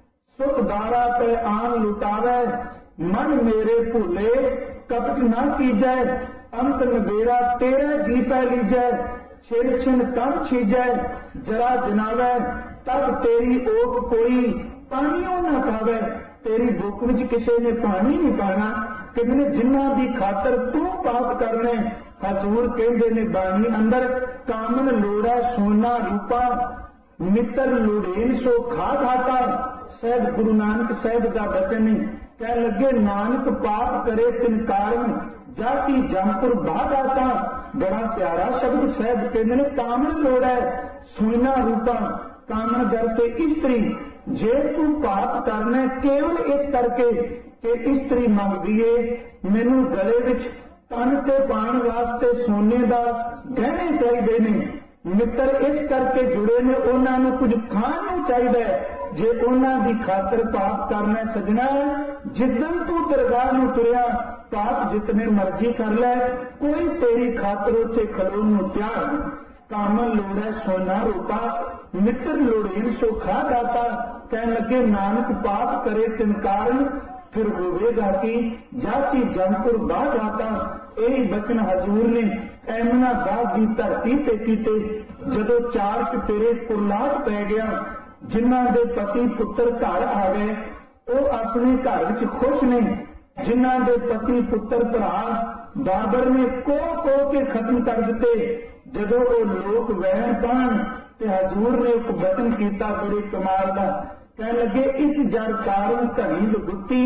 सुख दारा पे आन लुटावे, मन मेरे भूले कपट न कीजै, अंत नबेरा तेरा जी पै लीजै, छिन छिन कम छीजै, जरा जनावै तब तेरी ओक कोई पानियों न पावे। तेरी बुक विच किसी ने पानी नहीं पाना। कहते जिन्हां दी खातर तू पाप करने। हजूर कहते ने बाणी अंदर कामन लोड़ा सोना रूपा, मित्र लुड़ेन सो खा खाता। साहब गुरु नानक साहब का बचन है, कह लगे नानक पाप करे तिन कारण जाति जमपुर बाध आता। बड़ा प्यारा शब्द साहब कहते ने कामन लोड़ा सोना रूपा, कामन घर से स्त्री। जे तू पाप करना केवल इस करके कि स्त्री मंगदी है मैनू गले विच तन ते पाण वास्ते सोने का गहने चाहिए ने, मित्र इस करके जुड़े ने उन्होंने कुछ खाण नूं चाहिए। जे उन्हां दी खातर पाप करना सजना, जिदन तू दरगाह नूं तुरिया पाप जितने मर्जी कर लै, कोई तेरी खातर उत्थे खलोण नूं तैयार नहीं। कामन लोड़ा सोना रूपा, मित्र लोड़ेन सो खा जाता। कह लगे नानक पाप करे तिन कारण फिर होवेगा कि जाति जमपुर बाह जाता। यही बचन हजूर ने एमनाबाद की धरती ते कीते। जदों चार चपेरे कुरलाट पै गया, जिन्हां दे पति पुत्र घर आ गए, वो अपने घर विच खुश नहीं। जिन्हां दे पति पुत्र भरा बाबर ने को को के खत्म कर दिते। जदों वो लोग वहन पान ते हजूर ने एक वचन किया बड़े कमाल का, कह लगे इस जड़ कारण घनी विभूति,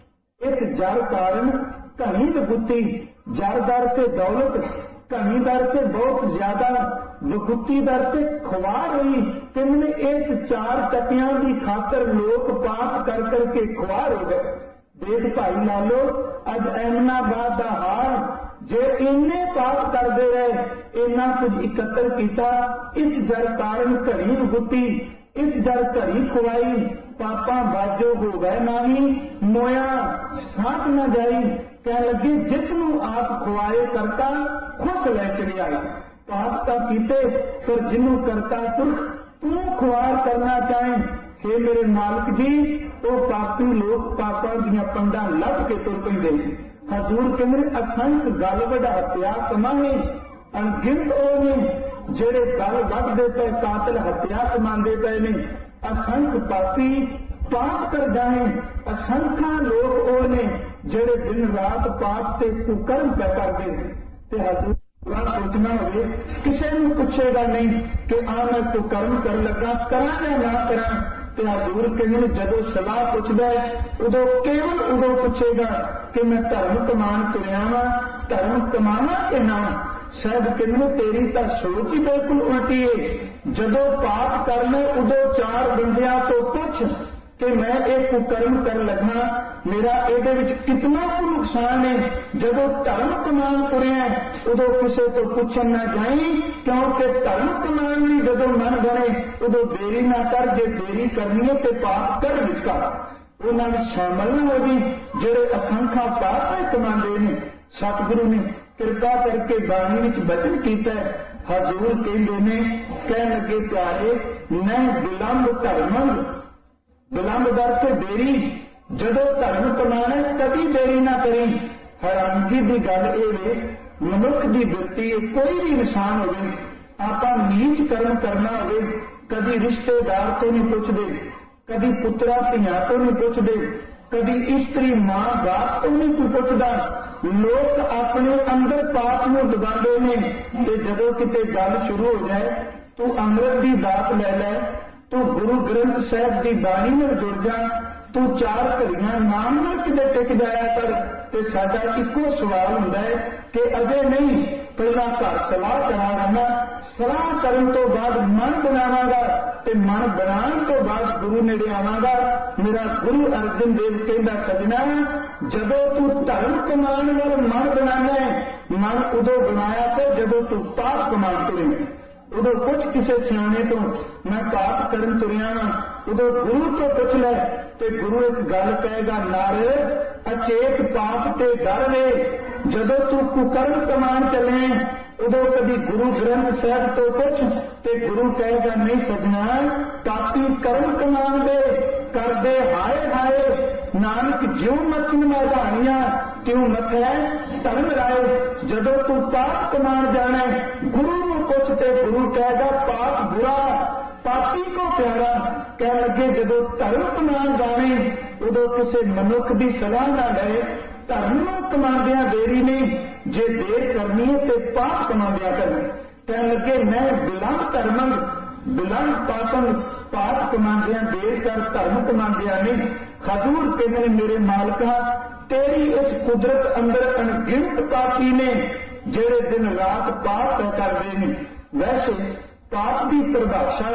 इस जड़ कारण घनी विभूति, जड़ दर से दौलत, घनी दर से बहुत ज्यादा, विभूति दर से खुआर हुई। तिमने इस चार टकियां की खातर लोग पाप कर करके खुआर हो गए। देख भाई ला लो अज एमनाबाद का हाल, जे इन्ने पाप करते रहे, इन्ना कुछ इकत्र किया, इस जड़ कारण घड़ी विभूति, इस जड़ घड़ी खुआई, पापा बाजो हो गए नाही, मोया साथ न जाई। कह लगे जिसनू आप खुआए करता खुश लै चली आई। पाप का कीते फिर जिन्नू करता पुरख तू खुआर करना चाहे। हे मेरे मालिक जी, वो पापी लोग पापा दियां पंडा लभ के तुर पैंदे। हजूर कहंदे असंख्य गल वढात्या कमाने, अनगिनत ओ ने जेड़े गल वढदे पे कातल हत्या कमांदे पे ने। असंख्य पापी पाप कर जाए, असंख्य लोग ओ ने जेड़े दिन रात पाप से कुकर्म पे करदे। ते हजूर सोचना हो किसी नूं पुछेगा नहीं कि आ मैं कुकर्म कर लगा करा या ना करा। तो हजूर कहने जदों सलाह पुछदा है उदों केवल उदों पुछेगा कि मैं धर्म कमान तुरिया वा, धर्म कमाना कि ना। शायद कहने तेरी तो सोच ही बिल्कुल उल्टी है। जदों पाप करना उदों चार बंदियां तो पुछ कि मैं एक कुकर्म कर लगा, मेरा एदे विच कितना को नुकसान है। जदों धर्म कमान तुरिया उदों किसी तो पूछन ना जाई, क्योंकि धर्म कमान लई जदों मन बने उदों देरी ना कर। जे देरी करनी है तो पाप कर विचकार उन्हां विच शामिल ना हो जी जेड़े असंख्या पाप कमांदे ने। सतगुरु ने कृपा करके बाणी विच बचन कीता। हजूर कहंदे ने, कहण लगे प्यारे मैं विलंब धर्मंग, विलंब दर से देरी, जदों धर्म कमाना कभी देरी ना करी। हैरानगी की गल यह मनुख की वृत्ति कोई भी इंसान हो, आप नीच कर्म करना हो, कभी रिश्तेदार तो नहीं पुछते, कभी पुत्रा धियां तो नहीं पुछते, कभी स्त्री मां बाप तो नहीं कोई पुछता। लोग अपने अंदर पाप में दबाते हैं। जदों किते गल शुरू हो जाए तू अमृत की दात लै लै, तू गुरु ग्रंथ साहब की बाणी में जुड़ जा, तू चार घड़ियां नाम में किते टिक जाया कर। ते साडा इको सवाल हुंदा है कि अजे नहीं, पहला घर सलाह करा रहना, सलाह करन तो बाद मन बनावांगा, ते मन बनाने तो बाद गुरु नेड़े आवांगा। मेरा गुरु अर्जन देव कहंदा सजना जदों तू धर्म कमान वाल मन बनाना है, मन उदों बनाया तो जदों तू पाप कमान तुरे। उदों कुछ किसी सियाने तो मैं पाप करन तुरिया वा, उदों गुरु तो पुछ लै ते गुरु एक गल कहेगा, नारे अचेत पाप ते डर वे। जदों तू कुकर्म कमान चले उदों कभी गुरु ग्रंथ साहब तो पुछ ते गुरु कहेगा, नहीं सजना पापी कर्म कमान दे कर दे हाय हाय। नानक ज्यों मचन मैदानियां त्यों मथै धर्म राय। जदों तू पाप कमान जाना गुरु नूं पुछ ते गुरु कहेगा पाप बुरा पापी को प्यारा। कह लगे जदों धर्म कमान जाने उदों किसी मनुख की सलाह ना ले। धर्म नूं कमांदियां देरी नहीं, जे देर करनी है तो पाप कमांदियां करनी। कह लगे मैं विलंब धर्मंग, विलंब पापंग, पाप कमांदियां देर कर धर्म कमांदियां नहीं। हजूर कहने मेरे मालका तेरी इस कुदरत अंदर अनगिनत पापी ने जेड़े दिन रात पाप करते हैं। वैसे पाप की परिभाषा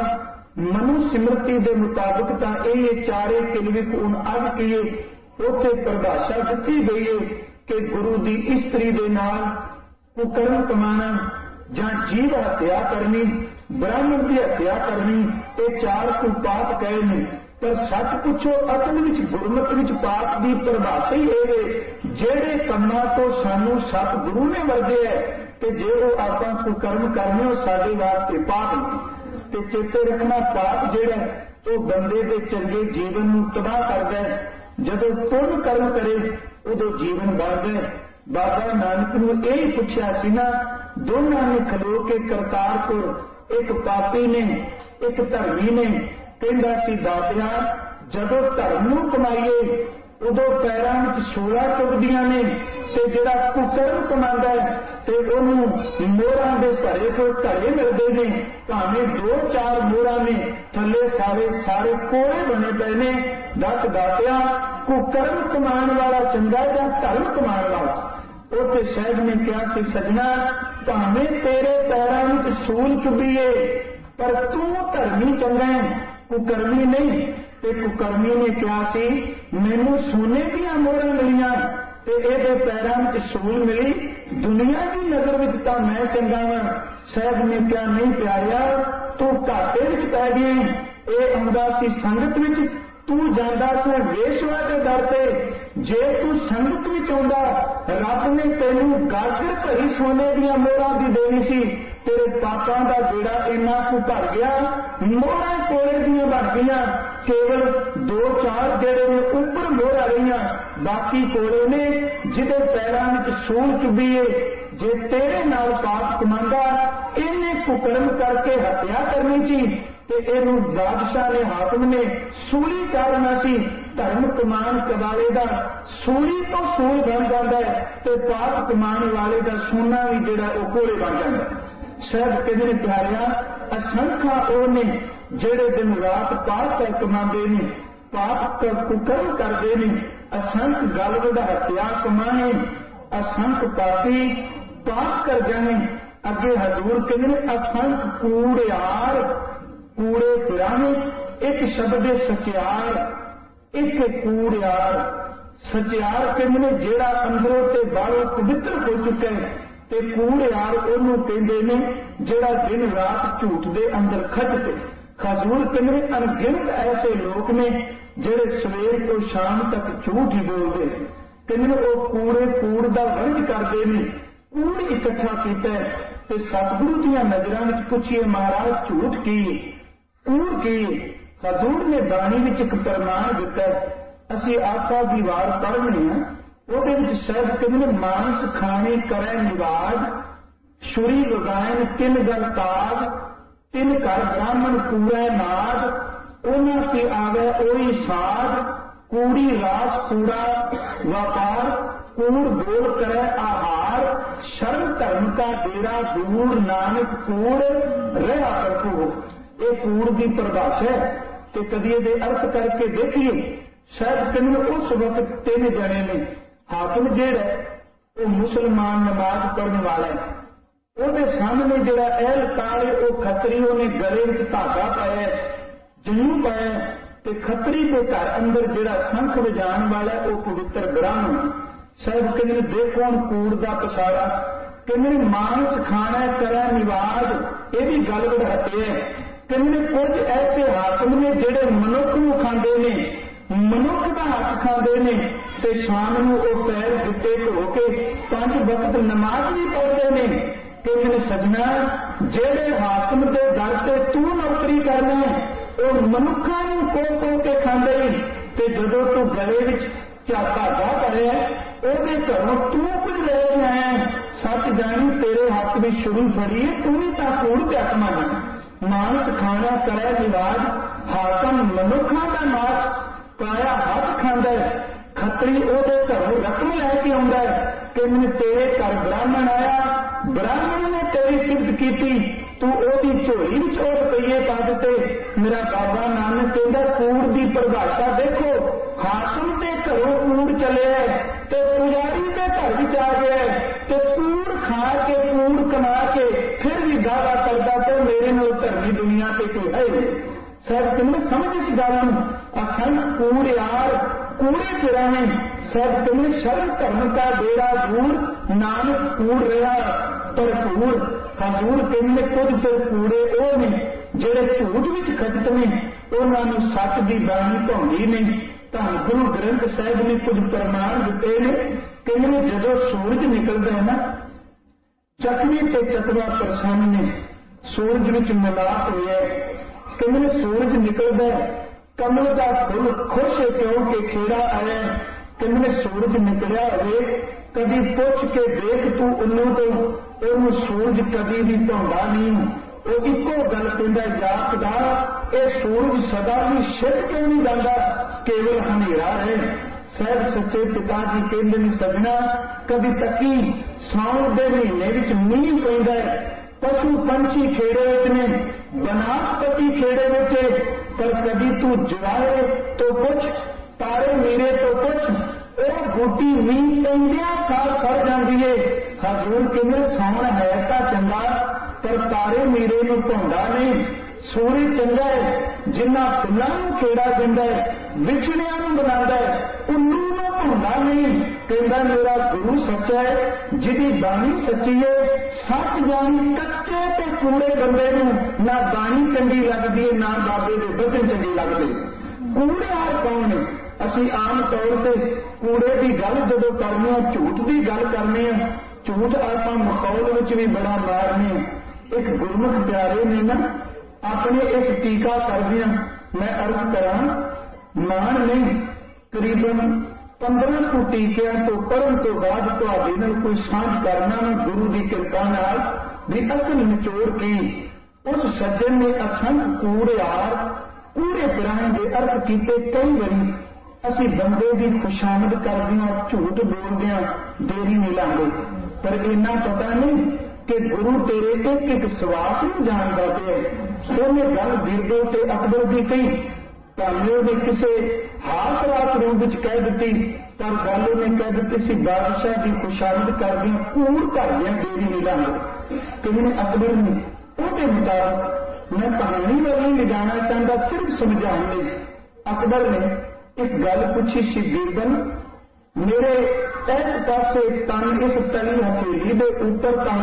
मनु सिमरती के मुताबिक तो यह चारे किलविक उन अग की उसे परिभाषा दी गई है कि गुरु की स्त्री के नाल कुकर्म कमाना जां जीव हत्या करनी, ब्राह्मण की हत्या करनी, ये चार को पाप कहे ने। पर सच पुछो असल विच गुरमत विच पाप की परिभाषा ही है जेड़े कम्मां तो सानू सतगुरु ने वर्जे है कि जे वो आपां कुकर्म करने वो साडे वास्ते पाप ने। ते चेते रखना पाप जेड़ा वो बंदे के चंगे जीवन नूं तबाह करदा है। जदों पुण्य कर्म करे उदों जीवन बढ़दा है। बाबा नानक नूं यही पुछया सी ना, दोनों ने खलो के करतारपुर एक पापी ने एक धर्मी ने कहंदा सी दातिया जदों धर्म नूं कमाईए उदों पैरों में सोला चुभदियां ने ते जिहड़ा कुकर्म कमांदा है ते उहनूं मोहरां दे भरे कोई घड़े मिलदे ने, भावें दो चार मोहरां ने, थल्ले सारे सारे कोड़े बने पे ने। दस दातिया कुकर्म कमाण वाला चंगा जां धर्म कमाण वाला? उत्थे साहिब ने कहा कि सजना भावें तेरे पैरों में सूल चुभीए पर तू धर्मी चंगा है, कुकर्मी नहीं। ते कुकर्मी ने कहा कि मैनू सोने दीयां मोहरां मिलियां ते इहदे पैरों में सूल मिली, दुनिया की नजर में तो मैं चंगा वा। साहब ने कहा नहीं प्यारिया, तू घाटे विच पै गया। ये आंदा सी संगत विच, तू जांदा सी वेशवा के दर ते। जे तू संगत विच आउंदा, रब ने तैनू गाजर भरी सोने दीयां मोहरां दी देनी सी। तेरे पापां दा बेड़ा इन्ना कु भर गया, मोहरां कोले दीयां बन गईयां, केवल दो चार जेड़े ने उपर मोहरां रहियां, बाकी कोले ने जिहदे पैरां विच सूल चुभीए। जे तेरे नाल पाप कमांदा, इन्हें कुकर्म करके हत्या करनी सी ते इहनूं बादशाह ने हाकम ने सूली चाढ़ना सी। धर्म कमान कबाले का सूली तो सूल बन जाता है ते पाप कमान वाले का सोना भी जिहड़ा ओह कोले बन जाता है। साहब कहते ने प्यारिया, असंख्या वो ने जेड़े दिन रात पाप कर कमाते ने, पाप कर कुकर्म करते ने, असंख्य गल दा हत्या कमाने, असंख्य पापी पाप कर जाने। अगे हजूर कहते ने असंख्य कूड़ियार कूड़े फिराने। एक शब्द है सचियार, एक कूड़ियार। सचियार कहते ने जेड़ा अंदरों ते बाहरों पवित्र हो चुका है, ते कूड़ियार ओनू कहते ने जेड़ा दिन रात झूठ दे अंदर खटते। हजूर कहते ने अनगिनत ऐसे लोग ने जेड़े सवेर तो शाम तक झूठ ही बोलते। कहते ने वो कूड़े कूड़ दा वंज करते ने, कूड़ इकट्ठा किया ते सतगुरु दीयां नजरां विच पुछिए महाराज झूठ की कूड़ की? हजूर ने बाणी विच एक प्रमाण दिता, असीं आसा दी वार पढ़नी है। ਉਹਦੇ ਵਿੱਚ ਸ਼ਬਦ ਕਹਿੰਦੇ ਨੇ ਮਾਨਸ ਖਾਣੇ ਕਰੇ ਨਿਵਾਜ, ਛੁਰੀ ਲਗਾਇਨ ਤਿੰਨ ਗਲ ਤਾਜ, ਤਿੰਨ ਘਰ ਬ੍ਰਾਹਮਣ ਕੂੜੈ ਨਾਦ, ਉਹਨਾਂ ਤੇ ਆਵੇ ਉਹੀ ਸਾਧ, ਕੂੜੀ ਰਾਸ ਕੂੜਾ ਵਪਾਰ, कूड़ बोल करे आहार, शर्म धर्म का डेरा दूर, नानक कूड़ रहा करतू। ये कूड़ की परिभाषा है कि कभी ये अर्थ करके देखिए। शायद कहीं उस वक्त तीन जने ने, हाकिम जेड़ा वो मुसलमान नमाज पढ़ने वाला है, ਉਹਦੇ सामने ਜਿਹੜਾ ਐਲ ਤਾਲੇ ਉਹ ਖੱਤਰੀ ਉਹਨੇ ਗਲੇ ਵਿੱਚ ਧਾਗਾ ਪਾਇਆ, ਜੰਨੂ ਪਾਇਆ, ਤੇ ਖੱਤਰੀ ਦੇ ਘਰ ਅੰਦਰ ਜਿਹੜਾ ਸੰਖ ਵਜਾਉਣ ਵਾਲਾ ਉਹ ਪਵਿੱਤਰ ਬ੍ਰਾਹਮਣ। ਸਾਹਿਬ ਕਹਿੰਦੇ ਦੇਖੋ ਹੁਣ ਕੂੜ ਦਾ ਪਸਾਰਾ, ਕਹਿੰਦੇ ਮਾਨਸ ਖਾਣਾ ਕਰਾ ਨਿਵਾਜ, ਇਹ ਵੀ ਗੱਲ ਵਧਾਤੇ ਹੈ। ਕਹਿੰਦੇ ਕੁਝ ਐਸੇ ਹਾਕਮ ਨੇ ਜਿਹੜੇ ਮਨੁੱਖ ਨੂੰ ਖਾਂਦੇ ਨੇ, ਮਨੁੱਖ ਦਾ ਹੱਕ ਖਾਂਦੇ ਨੇ, ਤੇ ਸ਼ਾਮ ਨੂੰ ਉਹ ਪੈਰ ਦਿੱਤੇ ਧੋ ਕੇ ਪੰਜ ਵਕਤ ਨਮਾਜ਼ ਵੀ ਪੜ੍ਹਦੇ ਨੇ। ਕਹਿੰਦੇ ਸਜਣਾ ਜਿਹੜੇ ਹਾਕਮ ਦੇ ਦਰ ਤੇ ਤੂੰ ਨੌਕਰੀ ਕਰਨਾ ਉਹ ਮਨੁੱਖਾਂ ਨੂੰ ਕੋਹ ਕੋਹ ਕੇ ਖਾਂਦੇ ਨੇ, ਤੇ ਜਦੋਂ ਤੂੰ ਗਲੇ ਵਿੱਚ ਧਾਗਾ ਪਾਇਆ ਉਹਦੇ ਘਰੋਂ ਤੂੰ ਕੁਝ ਲੈ ਆਇਆ, ਸੱਚ ਜਾਣੀ ਤੇਰੇ ਹੱਥ ਵਿੱਚ ਸ਼ੁਰੂ ਫੜੀ ਹੈ, ਤੂੰ ਵੀ ਤਾਂ ਕੂੜ ਤੇ ਅਪਮਾਨ। ਮਾਨਸ ਖਾਣਾ ਕਰੇ ਨਿਵਾਜ, ਹਾਕਮ ਮਨੁੱਖਾਂ ਦਾ ਮਾਸ ਪਾਇਆ ਹੱਥ ਖਾਂਦਾ ਹੈ, ਖੱਤਰੀ ਉਹਦੇ ਘਰੋਂ ਰਕਮ ਲੈ ਕੇ ਆਉਂਦਾ ਹੈ। ਕਹਿੰਦੇ ਤੇਰੇ ਘਰ ਬ੍ਰਾਹਮਣ ਆਇਆ, ਬ੍ਰਾਹਮਣ ਨੇ ਤੇਰੀ ਸਿਫਤ ਕੀਤੀ, ਤੂੰ ਉਹਦੀ ਝੋਲੀ ਵਿੱਚ ਉਹ ਰੁਪਈਏ ਪਾ ਦਿੱਤੇ। ਮੇਰਾ ਬਾਬਾ ਨਾਨਕ ਕਹਿੰਦਾ ਕੂੜ ਦੀ ਪਰਿਭਾਸ਼ਾ ਦੇਖੋ, ਹਾਕਮ ਦੇ ਘਰੋਂ ਕੂੜ ਚੱਲਿਆ ਤੇ ਪੁਜਾਰੀ ਦੇ ਘਰ ਵਿੱਚ ਆ ਗਿਆ ਤੇ ਕੂੜ ਖਾ ਕੇ ਕੂੜ ਕਮਾ ਕੇ ਫਿਰ ਵੀ ਦਾਵਾ ਕਰਦਾ ਤੇ ਮੇਰੇ ਨਾਲ ਧਰਮੀ ਦੁਨੀਆ ਤੇ ਕੋਈ ਹੈ। ਸਰ ਤੁਮਨੇ ਸਮਝ ਇਸ ਗੱਲ ਨੂੰ, ਅਖੰਡ ਕੂੜ ਯਾਰ कूड़े फिराने, सब तुम्हें शर्म धर्म का बेड़ा दूर, नानक कूड़ रहा भरपूर। हजूर कहने कुछ फिर कूड़े वो ने जेड़े झूठ विच खटत ने, उन्होंने सच की बाणी भाउंदी ने। धन गुरु ग्रंथ साहिब ने कुछ प्रमाण दिते ने। कहने जदों सूरज निकलता है ना, चकवी ते चकवा प्रसन्न ने, सूरज विच मिलाप होया। कहने सूरज निकलता है, कमल का फुल खुश क्योंकि खेड़ा आया। कहने सूरज निकलिया हो, कभी पुछ के देख तू उन्नू तो ओनू सूरज कभी भी धोंदा नहीं। वो इको गल कहता जापदा, ये सूरज सदा भी छिप क्यों नहीं जाता, केवल हनेरा है। सहब सच्चे पिता जी कहते हैं सजना कभी तकी साउण के महीने विच मींह पैंदा है, पशु पंछी खेड़े विच ने, बनास्पति खेड़े विच, पर कभी तू जवाए तो कुछ तारे मीरे तो कुछ ਉਹ ਬੂਟੀ ਮੀਂਹ ਪੈਂਦਿਆਂ ਸਾਰ ਖੜ ਜਾਂਦੀ ਏ। ਹਜ਼ੂਰ ਕਹਿੰਦੇ ਸਾਉਣ ਹੈ ਤਾਂ ਚੰਗਾ ਪਰ ਤਾਰੇ ਮੀਰੇ ਨੂੰ ਭੌਂਦਾ ਨਹੀਂ। ਸੂਰਜ ਚੰਗਾ ਹੈ ਜਿੰਨਾ ਫੁੱਲਾਂ ਨੂੰ ਖੇੜਾ ਦਿੰਦਾ ਹੈ, ਵਿਛੜਿਆਂ ਨੂੰ ਬਣਾਉਂਦਾ ਹੈ, ਉੱਲੂ ਨੂੰ ਭੌਂਦਾ ਨਹੀਂ। ਕਹਿੰਦਾ ਮੇਰਾ ਗੁਰੂ ਸੱਚਾ ਹੈ ਜਿਹਦੀ ਬਾਣੀ ਸੱਚੀ ਹੈ। ਸੱਚ ਜਾਣੀ ਕੱਚੇ ਤੇ ਕੂੜੇ ਬੰਦੇ ਨੂੰ ਨਾ ਬਾਣੀ ਚੰਗੀ ਲੱਗਦੀ ਹੈ ਨਾ ਬਾਬੇ ਦੇ ਬਚਨ ਚੰਗੇ ਲੱਗਦੇ। ਕੂੜੇਹਾਰ ਕੌਣ ਹੈ? ਅਸੀਂ ਆਮ तौर ਤੇ कूड़े की गल जो करने, झूठ की गल करने, झूठ आप माहौल में भी बड़ा मारने। एक गुरमुख प्यारे ने ना अपने इस टीका करदिया मैं अर्ज करा मान नहीं करीबन पंद्रह सौ टीकिया तो पढ़न तो बाद तुहाडे नाल कोई सांझ करना ना गुरु की कृपा नाल भी असल निचोड़ की उस सज्जन ने असंख्य कूड़ेहार कूड़े पिराने के अर्थ किए। कई बारी असी बंदे की खुशामद करदिया झूठ बोलदिया देरी नहीं लाते, पर इन्ना पता नहीं कि गुरु तेरे एक एक सवास नहीं जानता पे। उन्हें गल बिरदो ते अकबर की कही, भावें ने किसी हाथ रात रूप में कह दी, पर गल उन्हें कह दी सी बादशाह की खुशामद करदिया कूड़ करदिया देरी नहीं लाते। किसी अकबर ने उसके मुताबिक मैं कहानी वाल नहीं जाना चाहता, सिर्फ समझाने। अकबर ने एक गल पूछी सी बीरबल मेरे इस पासे तन इस तली हथेली के ऊपर तन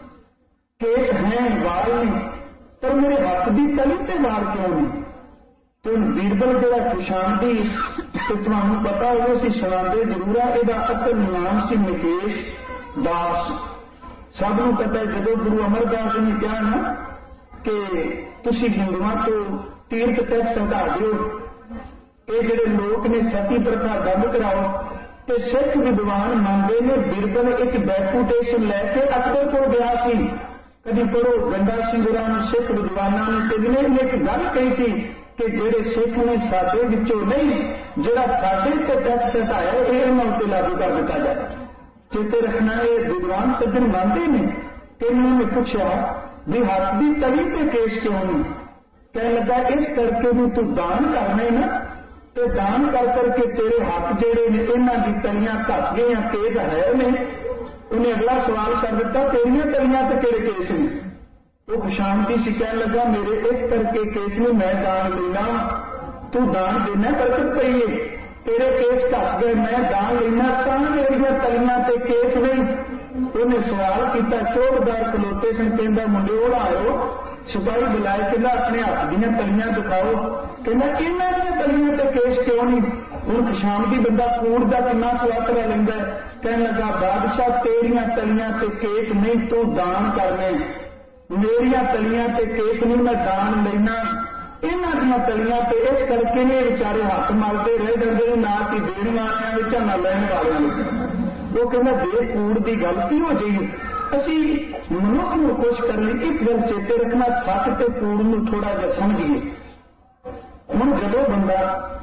केस हैं वाल ने, पर मेरे हाथ की तली से वाल क्यों नहीं? तो बीरबल जरा खुशामदी तो तुहानू पता होगा सुनाते जरूर है। यदा असल नाम से मुकेश दास, सबनों पता है। जो गुरु अमरदास ने कहा ना कि तुसी हिंदुओं तो तीर्थ टैक्स हटा दो, ये जिहड़े लोग ने सती प्रथा बंद कराओ, तो सिख विद्वान मानते ने बिरबल एक डेपूटेशन लैके अकबर को गया सी। कभी पढ़ो गंडा सिंह सिख विद्वानों ने कितने ने एक गल कही थी कि जेड़े सिख ने साडे विचों नहीं, जिहड़ा साडे ते टैक्स हटाया ये इन्हां उत्ते लागू कर दिता जाए। चेते रखना ये विद्वान सज्जन मानते ने। कि उन्होंने पूछा भी हाथ की तली ते केस क्यों नहीं? कह लगा इस करके भी तू दान करने ना, तो दान कर करके तेरे हाथ जेड़े ने इन्हां दी तलियां घस गई केस है ने। उन्हें अगला सवाल कर दिता तेरिया तलियां तो तेरे केस ने? वो खुशामदी सी कह लगा मेरे इस करके केस में मैं दान लेना, तू दान देना बरकत पई है, तेरे केस घस गए मैं दान लेना तां मेरिया तलियां ते केस नहीं। उन्हें सवाल किया, चौकदार खलोते सन, कहंदा मुंडे ओह आयो, सिपाही बुलाए, कहना अपने हाथ दीयां तलियां दिखाओ, कहना इन्हां दीयां तलियां ते केस क्यों नहीं? हुण खुशामदी बंदा कूड़ दा किन्ना सुआतरा लैंदा है। कहने लगा बादशाह तेरियां तलियां ते केस नहीं, तू दान करने, मेरिया तलियां ते केस नहीं, मैं दान लेना। इन्हां दीयां तलियां ते इस करके ने बेचारे हाथ मारते रह जाते ना कि देण वालियां विच ना लैण वालियां विच। वो कहना दे कूड़ की गलती हो जाएगी। असी मनुख को खुश करने एक गल चेते रखना, सच ते कूड़ नूं थोड़ा जिहा समझिए। हुण जदों बंदा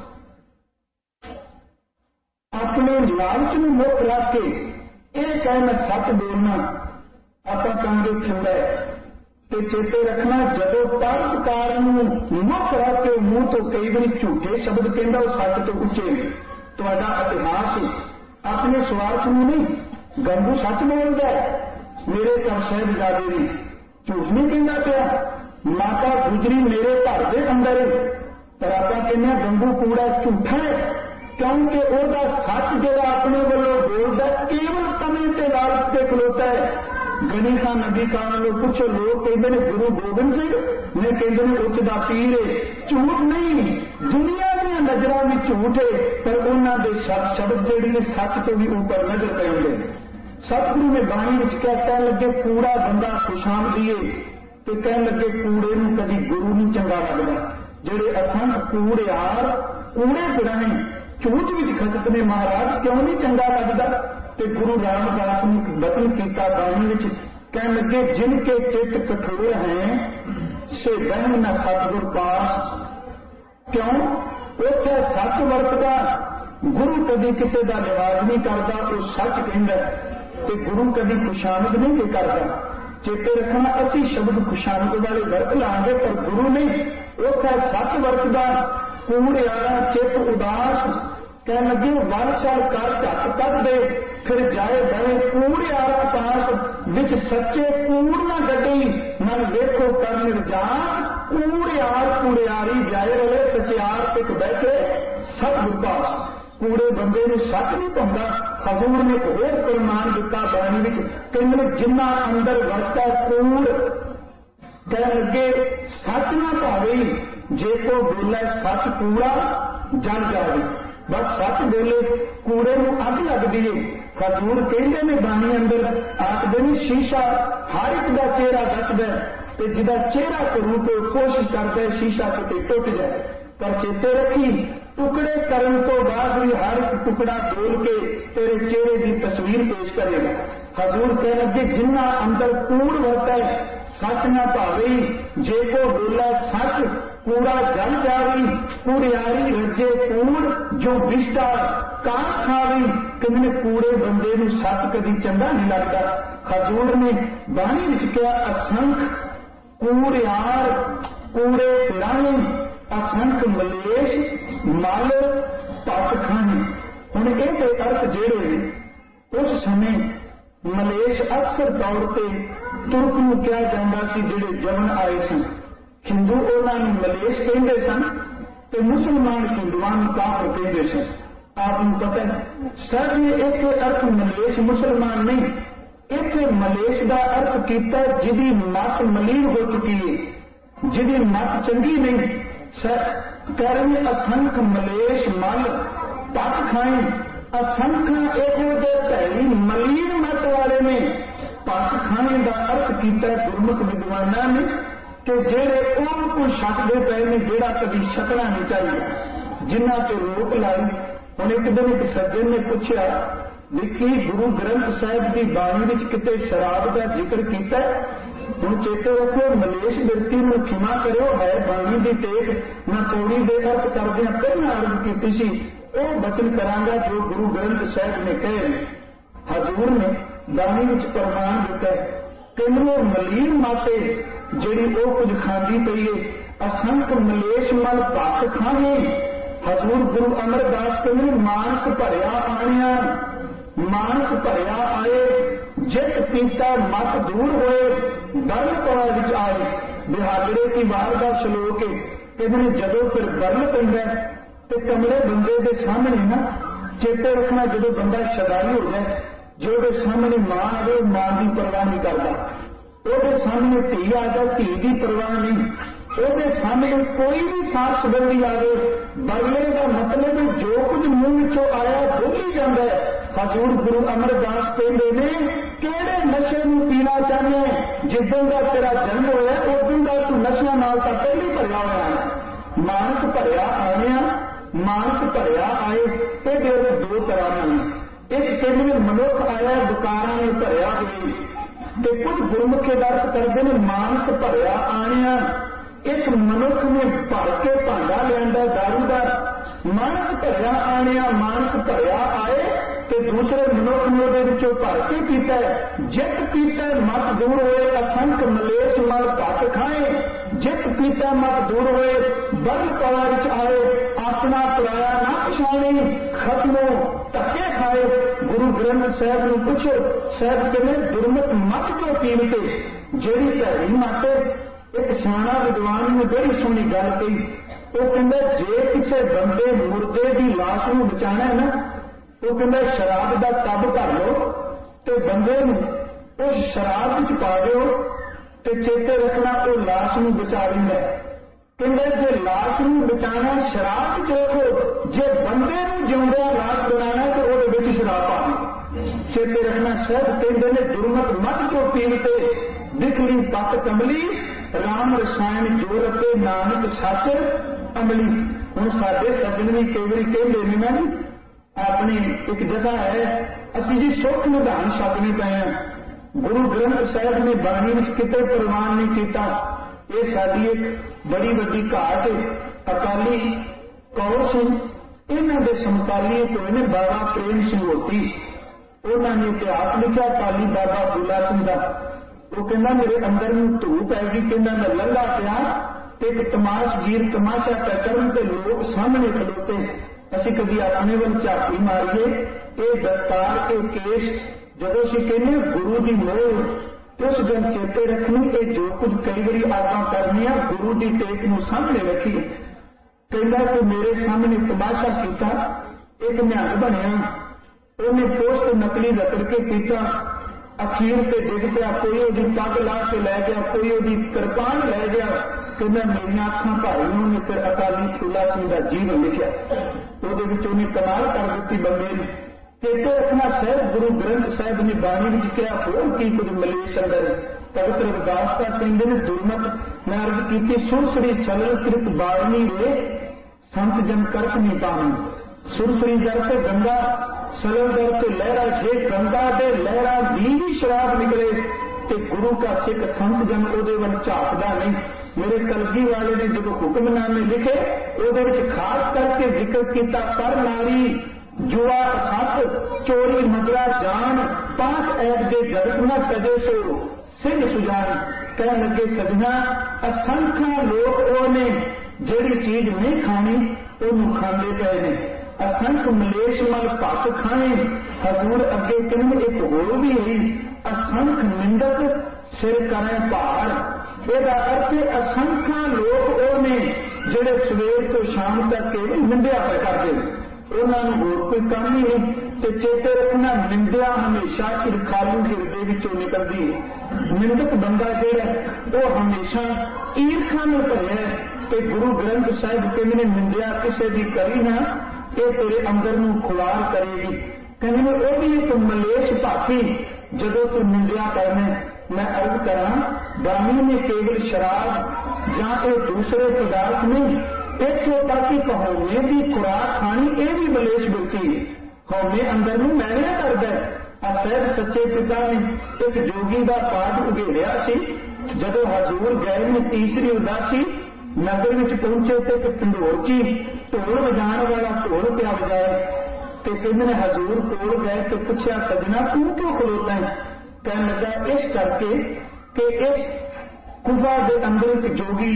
अपने लालच नूं मुख रख के यह कहना सच बोलना आपां कहांगे चंगा है, तो चेते रखना जदों परोपकार नूं मुख रख के मूँह तो कई बार झूठे शब्द कहंदा वो सच तो उच्चे ने। तुहाडा इतिहास अपने स्वार्थ नूं नहीं, गंगू सच बोलदा है, मेरे घर साहिबजादे ने झूठ नहीं कहना पिया, माता गुजरी मेरे घर के अंदर है, पर आप कहने गंगू कूड़ा झूठा है क्योंकि वह सच जरा अपने वालों बोलता केवल समय से लालच से खलोता है। गनी खान नबी खान लोग पूछो, लोग कहते हैं गुरु गोबिंद सिंह ने कहते हैं उच्च दा पीर है, झूठ नहीं, दुनिया दी नजरों में झूठ है, पर उन्होंने शब्द जेड़ी ने सच तो भी ऊपर नजर पेंदे। सतगुरु ने बाणी विच कह लगे कूड़ा बंदा खुशामदी है, तो कह लगे कूड़े नूं कदी गुरु नहीं चंगा लगता। जेड़े असंख्य कूड़ेहार कूड़े पिराने झूठ विच खचत ने महाराज क्यों नहीं चंगा लगता? तो गुरु रामदास ने वचन किया बाणी विच, कह लगे जिनके चित्त कठोर हैं से बहन न सतगुर पास। क्यों? उत्थे सच वरतदा गुरु कभी किसी का लिहाज नहीं करता, वो सच कहता ते गुरु कभी खुशामद नहीं करता। चेते रखना, असी शब्द खुशामद वाले वरत लांगे पर गुरु ने उस सच वरतदा। कूड़ियारा चित उदास कह लगे वन चाल कर झट कर दे, फिर जाए बने कूड़ियारा पास विच सच्चे कूड़ न गड्डी, मन देखो कर निर्जान कूड़ियार कूड़ियारी जाए रहे, सचियार टिक बैठे सतगुर पास। कूड़े बंदे ने सच नहीं पाਉਂਦਾ। हजूर ने एक होर फरमान दिता बाणी विच, कहंदे जिन्ना अंदर वरता कूड़ कह लगे सच ना भावे, जे को बोले सच कूड़ा जल जाए। बस सच बोले कूड़े में अग लगती है। हजूर कहते ने बाणी अंदर आखदे ने शीशा हर एक का चेहरा दसदा ते जिदा चेहरा करूं तो कोशिश करता है शीशा किते टुट जाए, पर चेते रखी टुकड़े करने तो बाद भी हर एक टुकड़ा बोल के तेरे चेहरे की तस्वीर पेश करेगा। हजूर कह लगे जिन्ना अंदर कूड़ होता है सच ना भावे, जे को बोला सच कूड़ा जल जावी, कूड़ियारी रजे कूड़ जो विष्टा कान खावी। कितने कूड़े बंदे नूं सच कभी चंगा नहीं लगता। हजूर ने बाणी विच कहा असंख कूड़ियार कूड़े पिराने, असंख मलेश मल पट खाने। हुण ये अर्थ जेड़े उस समय मलेश अक्सर तौर पर तुर्क नूं कहा जाता सी, जेड़े जमन आए सन। हिंदू उन्होंने मलेश कहते सन तो मुसलमान हिंदुओं को काफर कहते सन। आपको पता है सर ने एक अर्थ मलेश मुसलमान नहीं, एक मलेश का अर्थ किया जिदी मत मलीन हो चुकी है, जिदी मत चंगी नहीं। सर करने असंख मलेश मल पट खाए, असंख एक भैली मलीन मत वाले ने पट खाने का अर्थ किया गुरमुख विद्वाना ने कि जेड़े कोई छकते पे ने जेड़ा कभी छकना नहीं चाहिए, जिन्हों से रोक लाई। हम एक दिन एक सज्जन ने पूछा भी की गुरु ग्रंथ साहिब की बाणी में कितने शराब का जिक्र किया। हम चेते रखो मलेश व्यक्ति में क्षमा करो है बाणी की टेक मैं तोड़ी दे अर्थ करदे पहला अर्ज की वो बचन करांगा जो गुरु ग्रंथ साहिब ने कहे। हजूर ने बाणी में प्रमाण दिता है कि मलीन माते जिहड़ी वो कुछ खांदी पई है, असंख मलेश मल पट खाने। हजूर गुरु अमरदास कहते मानस भरिया आनिया, मानस भरिया आए, जित पीता मत दूर होए, बल पवा विच आए। बिहादरे की वार का श्लोक है, कहते जदों फिर बल पैंदा ते कमले बंदे के सामने ना चेते रखना, जो बंदा शदाई हो जाए, जो सामने मां आए मां की परवाह नहीं करता, ਉਹਦੇ सामने धी आ जाए धी की परवाह नहीं, ਉਹਦੇ सामने कोई भी साथ संबंधी आवे बरले का मतलब जो कुछ मुंह चो आया बोली जाता है। हजूर गुरु अमरदास कहते ने किहड़े नशे नूं पीना चाहते जिदों का तेरा जन्म होया उदों का तू नशा नाल तां पहले भरिया होया है। मानस भरिया आया मानस भरिया आए ये दो तरह हैं। एक कहते मनुख आया दुकारा ने भरिया हुई ते कुछ गुरमुखे दर्द करते हैं मानस भरिया आनिया। एक मनुख ने भर के भांडा लिया दारू का मानस भरिया आनिया मानस भरिया आए तो दूसरे मनुख ने वो भर के पीता है। जित पीता मत दूर होए असंख मलेश मल पट खाए, जित पीता मत दूर होए बल पवा विच आए, अपना पराया ना पछाणे खत्मो धक्के खाए। गुरु ग्रंथ साहब ने पूछो साहब कहने दुर्मत मत क्यों पीते, जेड़ी भैड़ी मत। एक सियाणा विद्वान ने बड़ी सोहनी गल कही, वो कहता जे किसी बंदे मुर्दे की लाश को बचाना है ना, वो कहता शराब का टब भर लो तो बंदे उस शराब पा दो तो चेते रखना वो लाश को बचा लेंगे। कहते जे लाश को बचाना शराब च रखो, जे बंदे जिंदा लाश बनाना तो वो शराब पा लो। चेते रखना सब कहते ने दुर्मत मत को पीते दिखली पत कमली, राम रसायन जो रखे नानक सच अमली। हूँ साडे सज्जन भी कई बार कहते ने ना जी अपनी एक जगह है असी जी सुख निधान छकने पे हैं, गुरु ग्रंथ साहब ने बाणी में किते प्रमाण नहीं किया। ये साडी एक बड़ी वड्डी घाट अकाली कौर सिंह इन्हां दे समकाली होए ने बाबा प्रेम सिंह होती। उन्होंने इतिहास लिखा काली बाबा फूला सिंह का। वो कहना मेरे अंदर में धू पै गई, कहना मैं लंघा पिया ते एक तमाशगीर तमाशा पै करन ते लोग सामने खलोते। असीं कभी अपने वल झाकी मारीए, ये दस्तार ये केश जदों असीं कहने गुरु की मोह उस दिन चेते रखनी, ये जो कुछ कई बारी आदम करनी है गुरु की टेक नूं सामने रखी। कहना कि मेरे सामने तमाशा किया, एक निहंग बनिया, उन्हें पोस्ट नकली रगड़ के पीता, अखीर से डिग पिया, कोई ओदी पग ला के लै गया, कोई ओदी कृपान लै गया। कहना मेरिया अखां भाई उन्होंने फिर अकाली फूला सिंह का जीवन लिखा, वो कमाल कर दी बंदे ने। चेते रखना साहब गुरु ग्रंथ साहब ने बाणी में क्या होर की कुछ मलेश अंदर भगत रविदास का कहते ने दुर्मत मैं अर्ज की सुरसरी सलल कृत बारणी रे संत जन करक नहीं पानी। सुरसरी दर से गंगा सलल दर से लहरा, जे गंगा दे लहरा भी भी शराब निकले तो गुरु का सिख संत जन ओदे वल झाकदा नहीं। मेरे कलगी वाले ने जो हुक्मनामे लिखे वो खास करके जिक्र किया पर नारी जुआ सत चोरी मदरा जान पांच ऐप के जगत न कदे सो सिंह सुजान। कह लगे सजना असंख्या लोग ने जिहड़ी चीज नहीं खानी उन्होंने खाते पे ने, असंख मलेश मल भत खाने। हजूर अगे कहने एक होर भी है असंख निंदक सिर करें भार। यदा अर्थ असंख्या लोग ने जिहड़े सवेर तो शाम तक केवल निंदिया पे करते, उन्होंने होर कोई काम ही नहीं। तो चेते रखना निंदिया हमेशा ईरखालू हिरदे विचों निकलती है। निंदक बंदा जिहड़ा वो हमेशा ईरखा में भरिया। तो गुरु ग्रंथ साहिब कहते हैं निंदिया किसी की करी ना, ये तेरे अंदर नूं खुआर करेगी। कहने वो भी एक मलेश भाती जदों तू निंदिया करने। मैं अर्ज करा बानी ने केवल शराब या दूसरे पदार्थ नहीं, इतों तक कि हौमे की खुराक खानी ये भी मलेश बिरती है। हौमे अंदर में मैलिया करता है। असैद सच्चे पिता ने एक जोगी का पाठ उगेरिया सी। जदों हजूर गए ने तीसरी उदासी नगर में पहुंचे तो एक ढोल की ढोल बजाने वाला ढोल पिया बजाए। तो कहते हजूर कोल गए तो पूछा सजना तू क्यों खलोता है? कहने लगा इस करके कि इस गुफा के अंदर एक जोगी